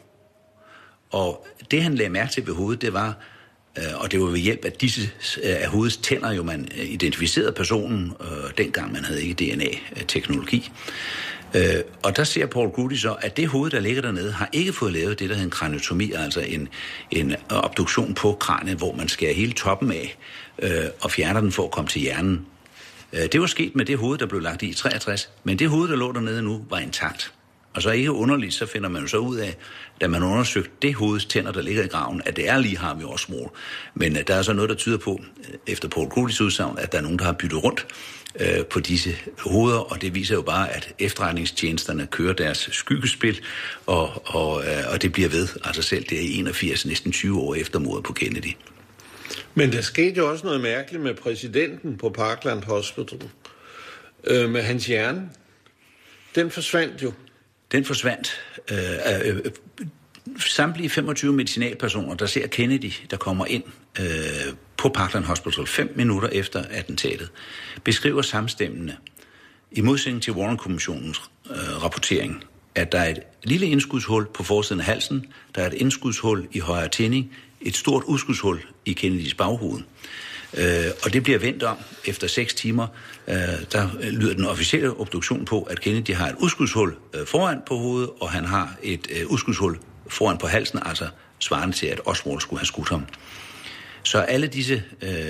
S5: Og det, han lagde mærke til ved hovedet, det var, og det var ved hjælp af disse af hovedets tænder, jo man identificerede personen, øh, dengang man havde ikke D N A-teknologi. Øh, og der ser Paul Grudy så, at det hoved, der ligger dernede, har ikke fået lavet det, der hedder en kraniotomi, altså en, en obduktion på kraniet, hvor man skærer hele toppen af øh, og fjerner den for at komme til hjernen. Øh, det var sket med det hoved, der blev lagt i i treogtres, men det hoved, der lå dernede nu, var intakt. Og så ikke underligt, så finder man jo så ud af, da man undersøgte det hovedets tænder, der ligger i graven, at det er lige Harvey Oswald. Men der er så noget, der tyder på, efter Paul Grudys udsagn, at der er nogen, der har byttet rundt øh, på disse hoveder, og det viser jo bare, at efterretningstjenesterne kører deres skyggespil, og, og, øh, og det bliver ved. Altså selv det er i enogfirs, næsten tyve år efter mordet på Kennedy.
S4: Men der skete jo også noget mærkeligt med præsidenten på Parkland Hospital, øh, med hans hjerne. Den forsvandt jo.
S5: Den forsvandt. Øh, øh, øh, samtlige femogtyve medicinalpersoner, der ser Kennedy, der kommer ind øh, på Parkland Hospital fem minutter efter attentatet, beskriver samstemmende, i modsætning til Warren-kommissionens øh, rapportering, at der er et lille indskudshul på forsiden af halsen, der er et indskudshul i højre tænding, et stort udskudshul i Kennedys baghoved. Øh, og det bliver vendt om efter seks timer. Øh, der lyder den officielle obduktion på, at Kennedy har et udskudshul øh, foran på hovedet, og han har et øh, udskudshul foran på halsen, altså svarende til, at Oswald skulle have skudt ham. Så alle disse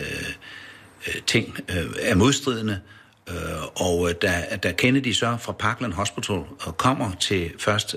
S5: øh, ting øh, er modstridende, øh, og da, da Kennedy så fra Parkland Hospital kommer til først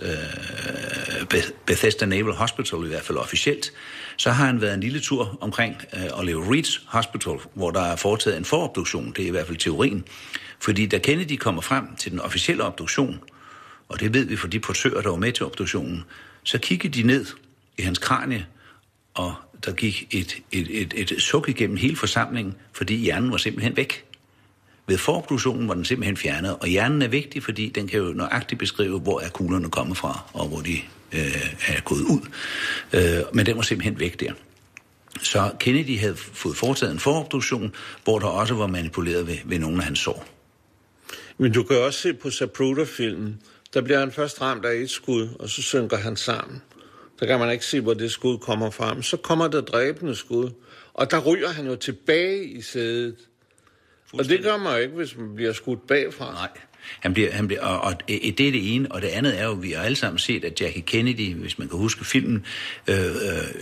S5: øh, Bethesda Naval Hospital, i hvert fald officielt, så har han været en lille tur omkring øh, Oliver Reeds Hospital, hvor der er foretaget en forobduktion, det er i hvert fald teorien. Fordi da Kennedy kommer frem til den officielle obduktion, og det ved vi for de portører, der var med til obduktionen, så kiggede de ned i hans kranie, og der gik et, et, et, et suk igennem hele forsamlingen, fordi hjernen var simpelthen væk. Ved forobduktionen var den simpelthen fjernet, og hjernen er vigtig, fordi den kan jo nøjagtigt beskrive, hvor er kuglerne kommet fra, og hvor de øh, er gået ud. Øh, men den var simpelthen væk der. Så Kennedy havde fået foretaget en forobduktion, hvor der også var manipuleret ved, ved nogle af hans sår.
S4: Men du kan også se på Zapruder-filmen, der bliver han først ramt af et skud, og så synker han sammen. Der kan man ikke se, hvor det skud kommer fra. Så kommer der dræbende skud, og der ryger han jo tilbage i sædet. Og det gør man jo ikke, hvis man bliver skudt bagfra.
S5: Nej, han bliver, han bliver, og, og det er det ene, og det andet er jo, vi har alle sammen set, at Jackie Kennedy, hvis man kan huske filmen, øh, øh,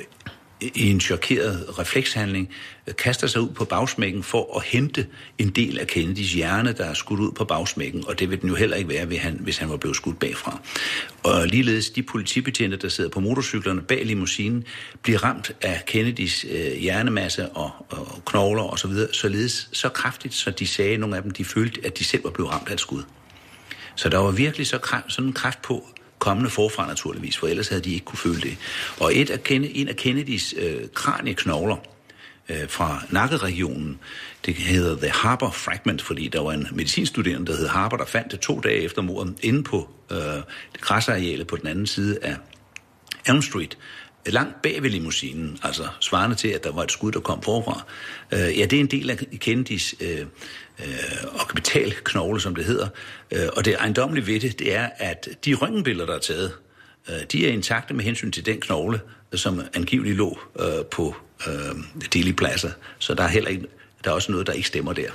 S5: i en chokeret reflekshandling, kaster sig ud på bagsmækken for at hente en del af Kennedys hjerne, der er skudt ud på bagsmækken, og det vil den jo heller ikke være, hvis han var blevet skudt bagfra. Og ligeledes de politibetjente, der sidder på motorcyklerne bag limousinen, bliver ramt af Kennedys øh, hjernemasse og, og knogler og så videre, således så kraftigt, så de sagde, nogle af dem, de følte, at de selv var blevet ramt af et skud. Så der var virkelig så kraft, sådan en kraft på, kommende forfra naturligvis, for ellers havde de ikke kunne føle det. Og et af Kennedy, en af Kennedys øh, kranieknogler øh, fra nakkeregionen, det hedder The Harper Fragment, fordi der var en medicinstuderende, der hed Harper, der fandt det to dage efter mordet inde på øh, det græsareale på den anden side af Elm Street, langt bag ved limousinen, altså svarende til, at der var et skud, der kom forfra. Øh, ja, det er en del af Kennedys øh, øh, orbitalknogle, som det hedder. Øh, og det ejendommelige ved det, det er, at de røntgenbilleder, der er taget, øh, de er intakte med hensyn til den knogle, som angiveligt lå øh, på øh, Dealey Plaza. Så der er heller ikke, der er også noget, der ikke stemmer der.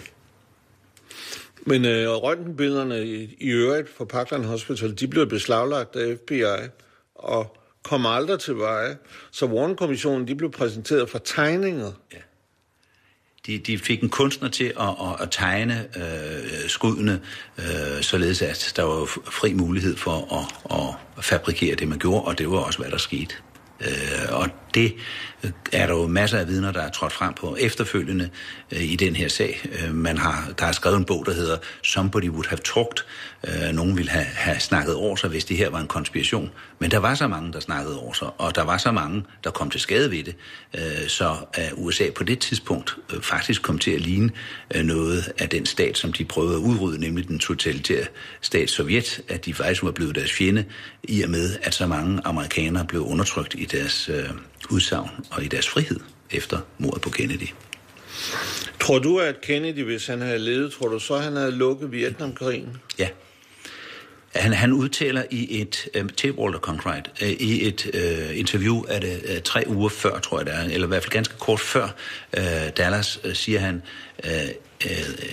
S4: Men øh, røntgenbillederne i, i øvrigt fra Parkland Hospital, de blev beslaglagt af F B I, og kom aldrig til veje. Så Warren-kommissionen, de blev præsenteret for tegninger. Ja.
S5: De, de fik en kunstner til at, at, at tegne øh, skuddene, øh, således at der var fri mulighed for at, at fabrikere det, man gjorde, og det var også, hvad der skete. Øh, og det er der jo masser af vidner, der er trådt frem på efterfølgende øh, i den her sag. Øh, man har, der er skrevet en bog, der hedder Somebody Would Have Talked. Øh, nogen ville have, have snakket over sig, hvis det her var en konspiration. Men der var så mange, der snakkede over sig, og der var så mange, der kom til skade ved det. Øh, så at U S A på det tidspunkt øh, faktisk kom til at ligne øh, noget af den stat, som de prøvede at udrydde, nemlig den totalitære stat Sovjet, at de faktisk var blevet deres fjende, i og med, at så mange amerikanere blev undertrykt i deres øh, udsagn og i deres frihed efter mordet på Kennedy.
S4: Tror du, at Kennedy, hvis han havde levet, tror du så, han havde lukket Vietnamkrigen?
S5: Ja. Han, han udtaler i et, uh, til Walter Cronkite, uh, i et uh, interview, af det uh, tre uger før, tror jeg det er, eller i hvert fald ganske kort før uh, Dallas, uh, siger han, uh, uh,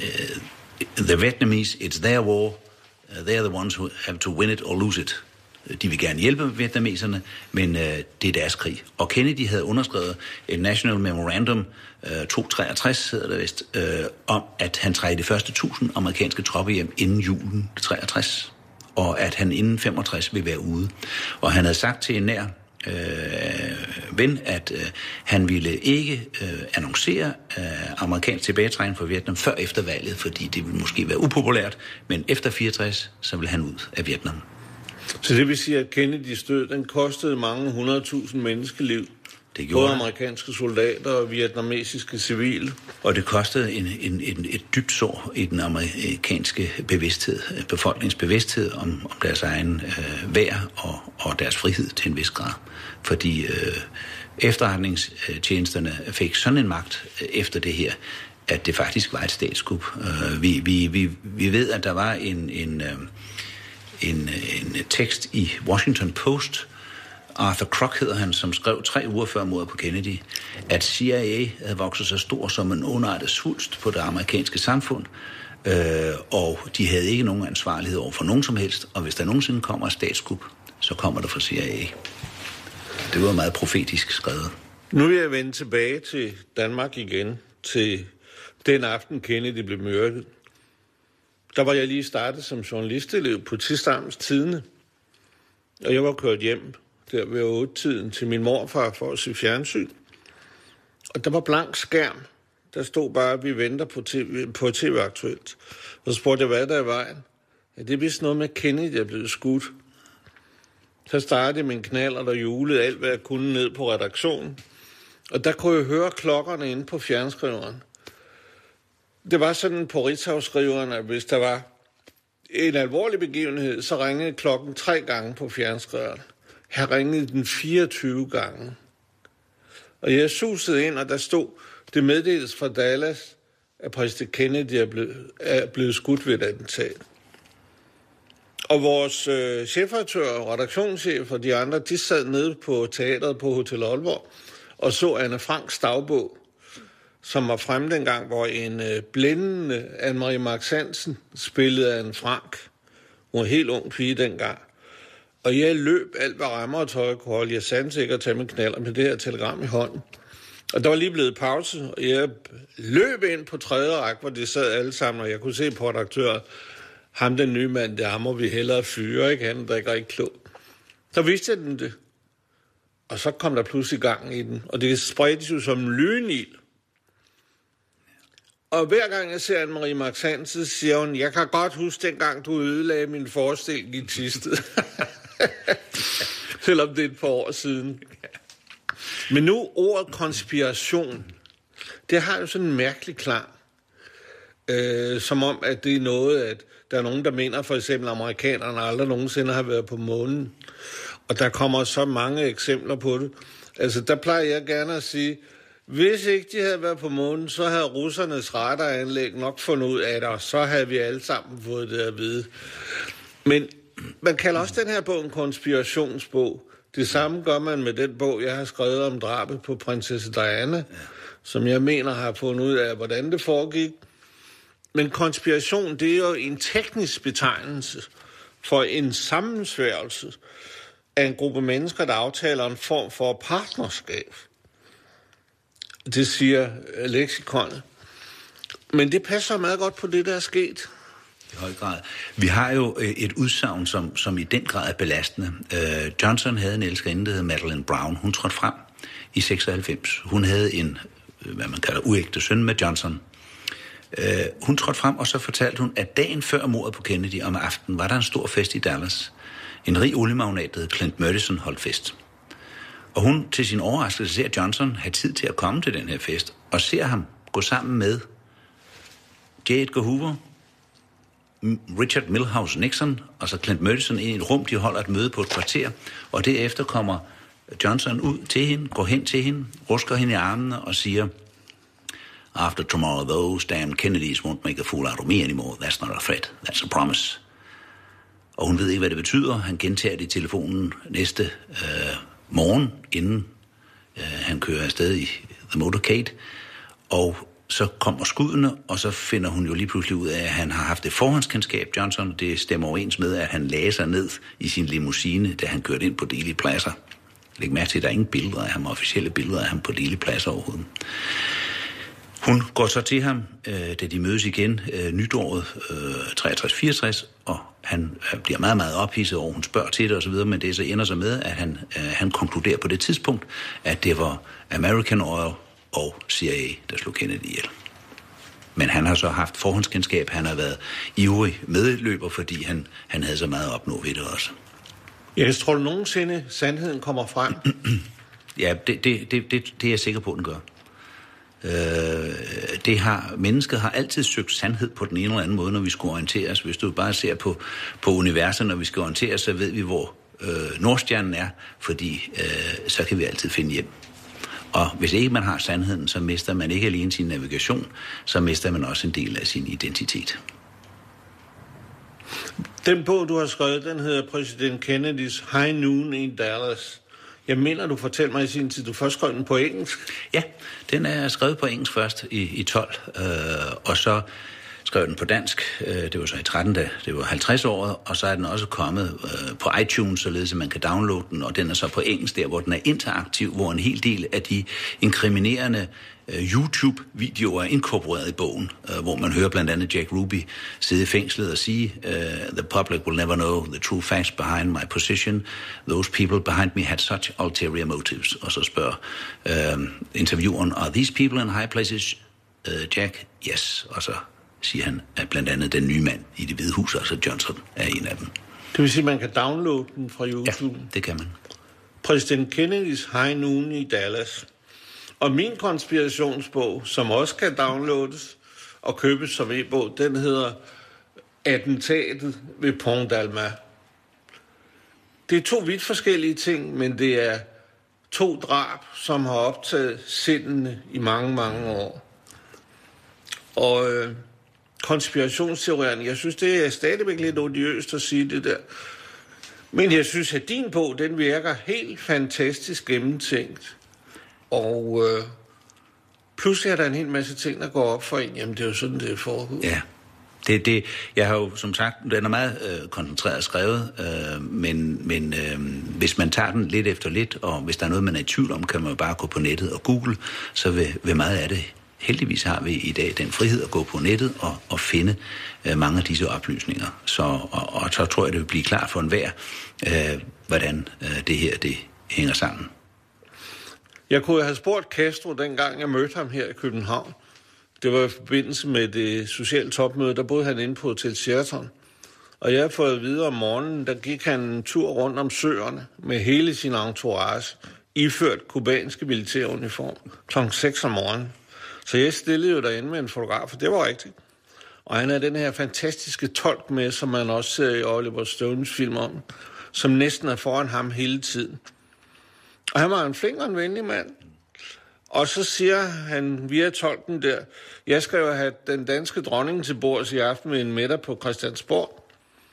S5: the Vietnamese, it's their war, uh, they're the ones who have to win it or lose it. De vil gerne hjælpe vietnameserne, men øh, det er deres krig. Og Kennedy havde underskrevet et National Memorandum, øh, to treogtres hedder det vist, øh, om at han trækker de første tusind amerikanske tropper hjem inden julen treogtres, og at han inden femogtres vil være ude. Og han havde sagt til en nær øh, ven, at øh, han ville ikke øh, annoncere øh, amerikansk tilbagetrækning fra Vietnam før efter valget, fordi det ville måske være upopulært, men efter fireogtres, så ville han ud af Vietnam.
S4: Så det vil sige, at Kennedys død, den kostede mange hundredtusind menneskeliv. Det gjorde både amerikanske soldater og vietnamesiske civile.
S5: Og det kostede en, en, en, et dybt sår i den amerikanske bevidsthed, befolkningsbevidsthed om, om deres egen øh, værd og, og deres frihed til en vis grad. Fordi øh, efterretningstjenesterne fik sådan en magt øh, efter det her, at det faktisk var et statskup. Øh, vi, vi, vi, vi ved, at der var en... en øh, en, en tekst i Washington Post. Arthur Kroc hedder han, som skrev tre uger før mordet på Kennedy, at C I A havde vokset så stor som en ondartet svulst på det amerikanske samfund, øh, og de havde ikke nogen ansvarlighed over for nogen som helst, og hvis der nogensinde kommer et statskup, så kommer der fra C I A. Det var meget profetisk skrevet.
S4: Nu vil jeg vende tilbage til Danmark igen, til den aften Kennedy blev myrdet. Der var jeg lige startet som journalistelev på Tisdammens Tidende, og jeg var kørt hjem der ved otte-tiden til min morfar for at se fjernsyn. Og der var blank skærm. Der stod bare, at vi venter på T V, på T V Aktuelt. Og så spurgte jeg, hvad der er i vejen. Ja, det er vist noget med Kennedy, der er blevet skudt. Så startede min knald, og der julede alt, hvad jeg kunne ned på redaktionen. Og der kunne jeg høre klokkerne inde på fjernskriveren. Det var sådan på Ritzau-skriveren, at hvis der var en alvorlig begivenhed, så ringede klokken tre gange på fjernskriveren. Her ringede den fireogtyve gange. Og jeg susede ind, og der stod, det meddeles fra Dallas, at præsident Kennedy er blevet, er blevet skudt ved et attentat. Og vores øh, chefredaktør, redaktionschef og de andre, de sad nede på teatret på Hotel Aalborg og så Anne Franks dagbog, som var fremme dengang, hvor en øh, blændende Anne-Marie Marx Hansen spillede Anne Frank. Hun var helt ung pige dengang. Og jeg løb alt, hvad rammer og tøj kunne holde. Jeg sandt sikkert tage min knaller med det her telegram i hånden. Og der var lige blevet pause, og jeg løb ind på tredje række, hvor de sad alle sammen, og jeg kunne se på redaktøren, ham den nye mand, det ham må vi hellere fyre, ikke? Han drikker ikke klog. Så vidste jeg den det. Og så kom der pludselig gang i den, og det spredte jo som lynild. Og hver gang jeg ser Anne-Marie Marx Hansen, så siger hun, jeg kan godt huske dengang, du ødelagde min forestilling i Thisted. Selvom det er et par år siden. Men nu ordet konspiration, det har jo sådan en mærkelig klang. Øh, som om, at det er noget, at der er nogen, der mener, for eksempel amerikanerne aldrig nogensinde har været på månen. Og der kommer så mange eksempler på det. Altså, der plejer jeg gerne at sige, hvis ikke de havde været på månen, så havde russernes radaranlæg nok fundet ud af det, og så havde vi alle sammen fået det at vide. Men man kalder også den her bog en konspirationsbog. Det samme gør man med den bog, jeg har skrevet om drabet på prinsesse Diana, ja. Som jeg mener har fundet ud af, hvordan det foregik. Men konspiration, det er jo en teknisk betegnelse for en sammensværgelse af en gruppe mennesker, der aftaler en form for partnerskab. Det siger leksikonet. Men det passer meget godt på det, der er sket.
S5: I høj grad. Vi har jo et udsagn, som, som i den grad er belastende. Uh, Johnson havde en elskerinde, der hed Madeleine Brown. Hun trådte frem i seksoghalvfems. Hun havde en, hvad man kalder, uægte søn med Johnson. Uh, hun trådte frem, og så fortalte hun, at dagen før mordet på Kennedy om aftenen, var der en stor fest i Dallas. En rig oliemagnat, der hed Clint Murchison, holdt fest. Og hun til sin overraskelse ser Johnson have tid til at komme til den her fest, og ser ham gå sammen med J. Edgar Hoover, Richard Milhouse Nixon, og så Clint Murchison ind i et rum, de holder et møde på et kvarter, og derefter kommer Johnson ud til hende, går hen til hende, rusker hende i armene og siger, after tomorrow those damn Kennedys won't make a fool out of me anymore. That's not a threat, that's a promise. Og hun ved ikke, hvad det betyder. Han gentager det i telefonen næste øh, morgen, inden øh, han kører afsted i The Motorcade, og så kommer skuddene, og så finder hun jo lige pludselig ud af, at han har haft et forhåndskendskab, Johnson. Det stemmer overens med, at han lagde sig ned i sin limousine, da han kørte ind på Dealey Plaza. Læg mærke til, at der er ingen billeder af ham, officielle billeder af ham på Dealey Plaza overhovedet. Hun går så til ham, øh, da de mødes igen øh, nytåret øh, treogtres fireogtres, og han øh, bliver meget, meget ophidset over, hun spørger til det osv., men det så ender så med, at han, øh, han konkluderer på det tidspunkt, at det var American Oil og C I A, der slog Kennedy ihjel. Men han har så haft forhåndskendskab, han har været ivrig medløber, fordi han, han havde så meget at opnå ved det også.
S4: Jeg tror du nogensinde, sandheden kommer frem?
S5: Ja, det, det, det, det, det er jeg sikker på, den gør. Øh, det har, mennesket har altid søgt sandhed på den ene eller anden måde, når vi skal orientere os. Hvis du bare ser på, på universet, når vi skal orientere os, så ved vi, hvor øh, Nordstjernen er, fordi øh, så kan vi altid finde hjem. Og hvis ikke man har sandheden, så mister man ikke alene sin navigation, så mister man også en del af sin identitet.
S4: Den bog, du har skrevet, den hedder Præsident Kennedys High Noon in Dallas. Jeg mener, du fortalte mig i sin tid, du først skrev den på engelsk.
S5: Ja, den er skrevet på engelsk først i, i tolv, øh, og så skrev den på dansk. Øh, det var så i tretten, da det var halvtreds året, og så er den også kommet øh, på iTunes, således at man kan downloade den, og den er så på engelsk der, hvor den er interaktiv, hvor en hel del af de inkriminerende øh, YouTube-videoer er inkorporeret i bogen, øh, hvor man hører blandt andet Jack Ruby sidde i fængslet og sige, uh, the public will never know the true facts behind my position. Those people behind me had such ulterior motives. Og så spørger øh, intervieweren, are these people in high places? Uh, Jack, yes. Og så siger han, at blandt andet den nye mand i Det Hvide Hus, altså Johnson, er en af dem.
S4: Det vil sige, at man kan downloade den fra YouTube?
S5: Ja, det kan man.
S4: Præsident Kennedys High Noon i Dallas. Og min konspirationsbog, som også kan downloades og købes som e-bog, den hedder Attentatet ved Pont d'Alma. Det er to vidt forskellige ting, men det er to drab, som har optaget sindene i mange, mange år. Og øh, konspirationsteorien, jeg synes, det er stadigvæk lidt odiøst at sige det der. Men jeg synes, at din bog, den virker helt fantastisk gennemtænkt. Og øh, pludselig er der en hel masse ting, der går op for en. Jamen, det er jo sådan, det er foregået.
S5: Ja, det, det, jeg har jo som sagt, den er meget øh, koncentreret skrevet, øh, men, men øh, hvis man tager den lidt efter lidt, og hvis der er noget, man er i tvivl om, kan man jo bare gå på nettet og google, så vil, vil meget af det. Heldigvis har vi i dag den frihed at gå på nettet og, og finde øh, mange af disse oplysninger. Så, og, og så tror jeg, det vil blive klart for enhver, øh, hvordan øh, det her det hænger sammen.
S4: Jeg kunne have spurgt Castro, dengang jeg mødte ham her i København. Det var i forbindelse med det sociale topmøde, der boede han inde på Hotel Sheraton. Og jeg har fået at vide om morgenen, der gik han en tur rundt om søerne med hele sin entourage, iført kubanske militæruniform, klokken seks om morgenen. Så jeg stillede jo derinde med en fotograf, og det var rigtigt. Og han er den her fantastiske tolk med, som man også ser i Oliver Stones film om, som næsten er foran ham hele tiden. Og han var en flink og en venlig mand. Og så siger han via tolken der, jeg skal jo have den danske dronning til bords i aften med en middag på Christiansborg.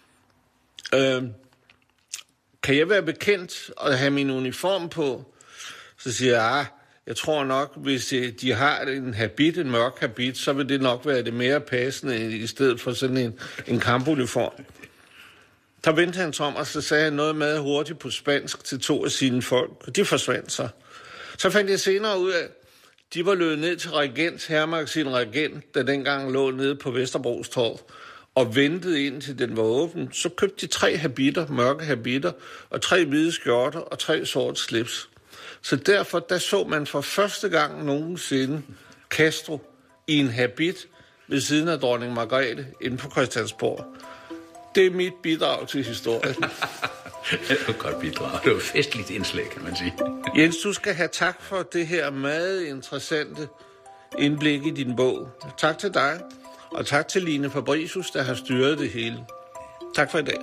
S4: Øh, kan jeg være bekendt og have min uniform på? Så siger jeg, ah, jeg tror nok, hvis de har en habit, en mørk habit, så vil det nok være det mere passende i stedet for sådan en, en kampuniform. Der vendte han sig om, og så sagde han noget meget hurtigt på spansk til to af sine folk, og de forsvandt sig. Så fandt jeg senere ud af, de var løbet ned til Regent, Hermagasin Regent, der dengang lå nede på Vesterbros Torv, og ventede ind til den var åben. Så købte de tre habitter, mørke habitter, og tre hvide skjorter og tre sorte slips. Så derfor, der så man for første gang nogensinde Castro i en habit ved siden af dronning Margrethe inde på Christiansborg. Det er mit bidrag til historien.
S5: Det var et godt bidrag. Det var et festligt indslag, kan man sige.
S4: Jens, du skal have tak for det her meget interessante indblik i din bog. Tak til dig, og tak til Line Fabricius, der har styret det hele. Tak for i dag.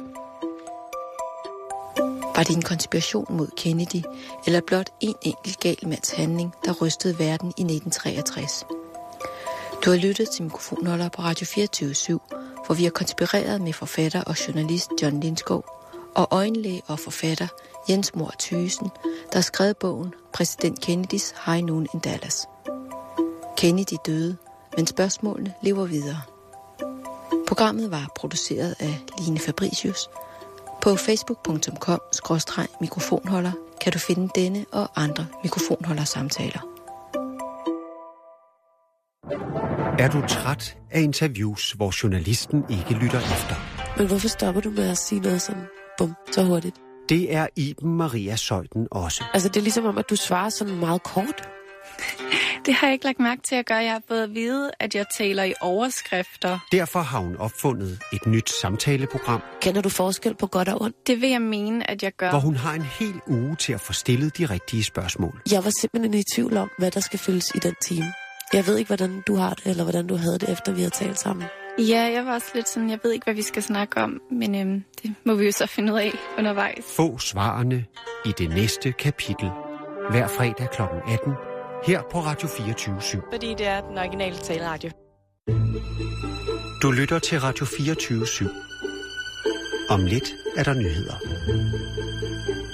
S1: Var det en konspiration mod Kennedy, eller blot en enkelt galmands handling, der rystede verden i nitten treogtres? Du har lyttet til Mikrofonholder på Radio fireogtyve syv, hvor vi har konspireret med forfatter og journalist John Lindskov og øjenlæge og forfatter Jens Mohr Thygesen, der har skrevet bogen Præsident Kennedys High Noon in Dallas. Kennedy døde, men spørgsmålene lever videre. Programmet var produceret af Line Fabricius. På facebook punktum com skråstreg mikrofonholder kan du finde denne og andre mikrofonholdersamtaler.
S3: Er du træt af interviews, hvor journalisten ikke lytter efter?
S6: Men hvorfor stopper du med at sige noget sådan, bum, så hurtigt?
S3: Det er Iben Maria Zeuthen også.
S6: Altså, det er ligesom om, at du svarer sådan meget kort.
S7: Det har jeg ikke lagt mærke til at gøre. Jeg har fået at vide, at jeg taler i overskrifter.
S3: Derfor har hun opfundet et nyt samtaleprogram.
S6: Kender du forskel på godt og ondt?
S7: Det vil jeg mene, at jeg gør.
S3: Hvor hun har en hel uge til at få stillet de rigtige spørgsmål.
S6: Jeg var simpelthen i tvivl om, hvad der skal fyldes i den time. Jeg ved ikke, hvordan du har det, eller hvordan du havde det, efter vi havde talt sammen.
S7: Ja, jeg var også lidt sådan, jeg ved ikke, hvad vi skal snakke om, men øhm, det må vi jo så finde ud af undervejs.
S3: Få svarene i det næste kapitel. Hver fredag klokken atten, her på Radio fireogtyve syv.
S2: Fordi det er den originale taleradio.
S3: Du lytter til Radio fireogtyve syv. Om lidt er der nyheder.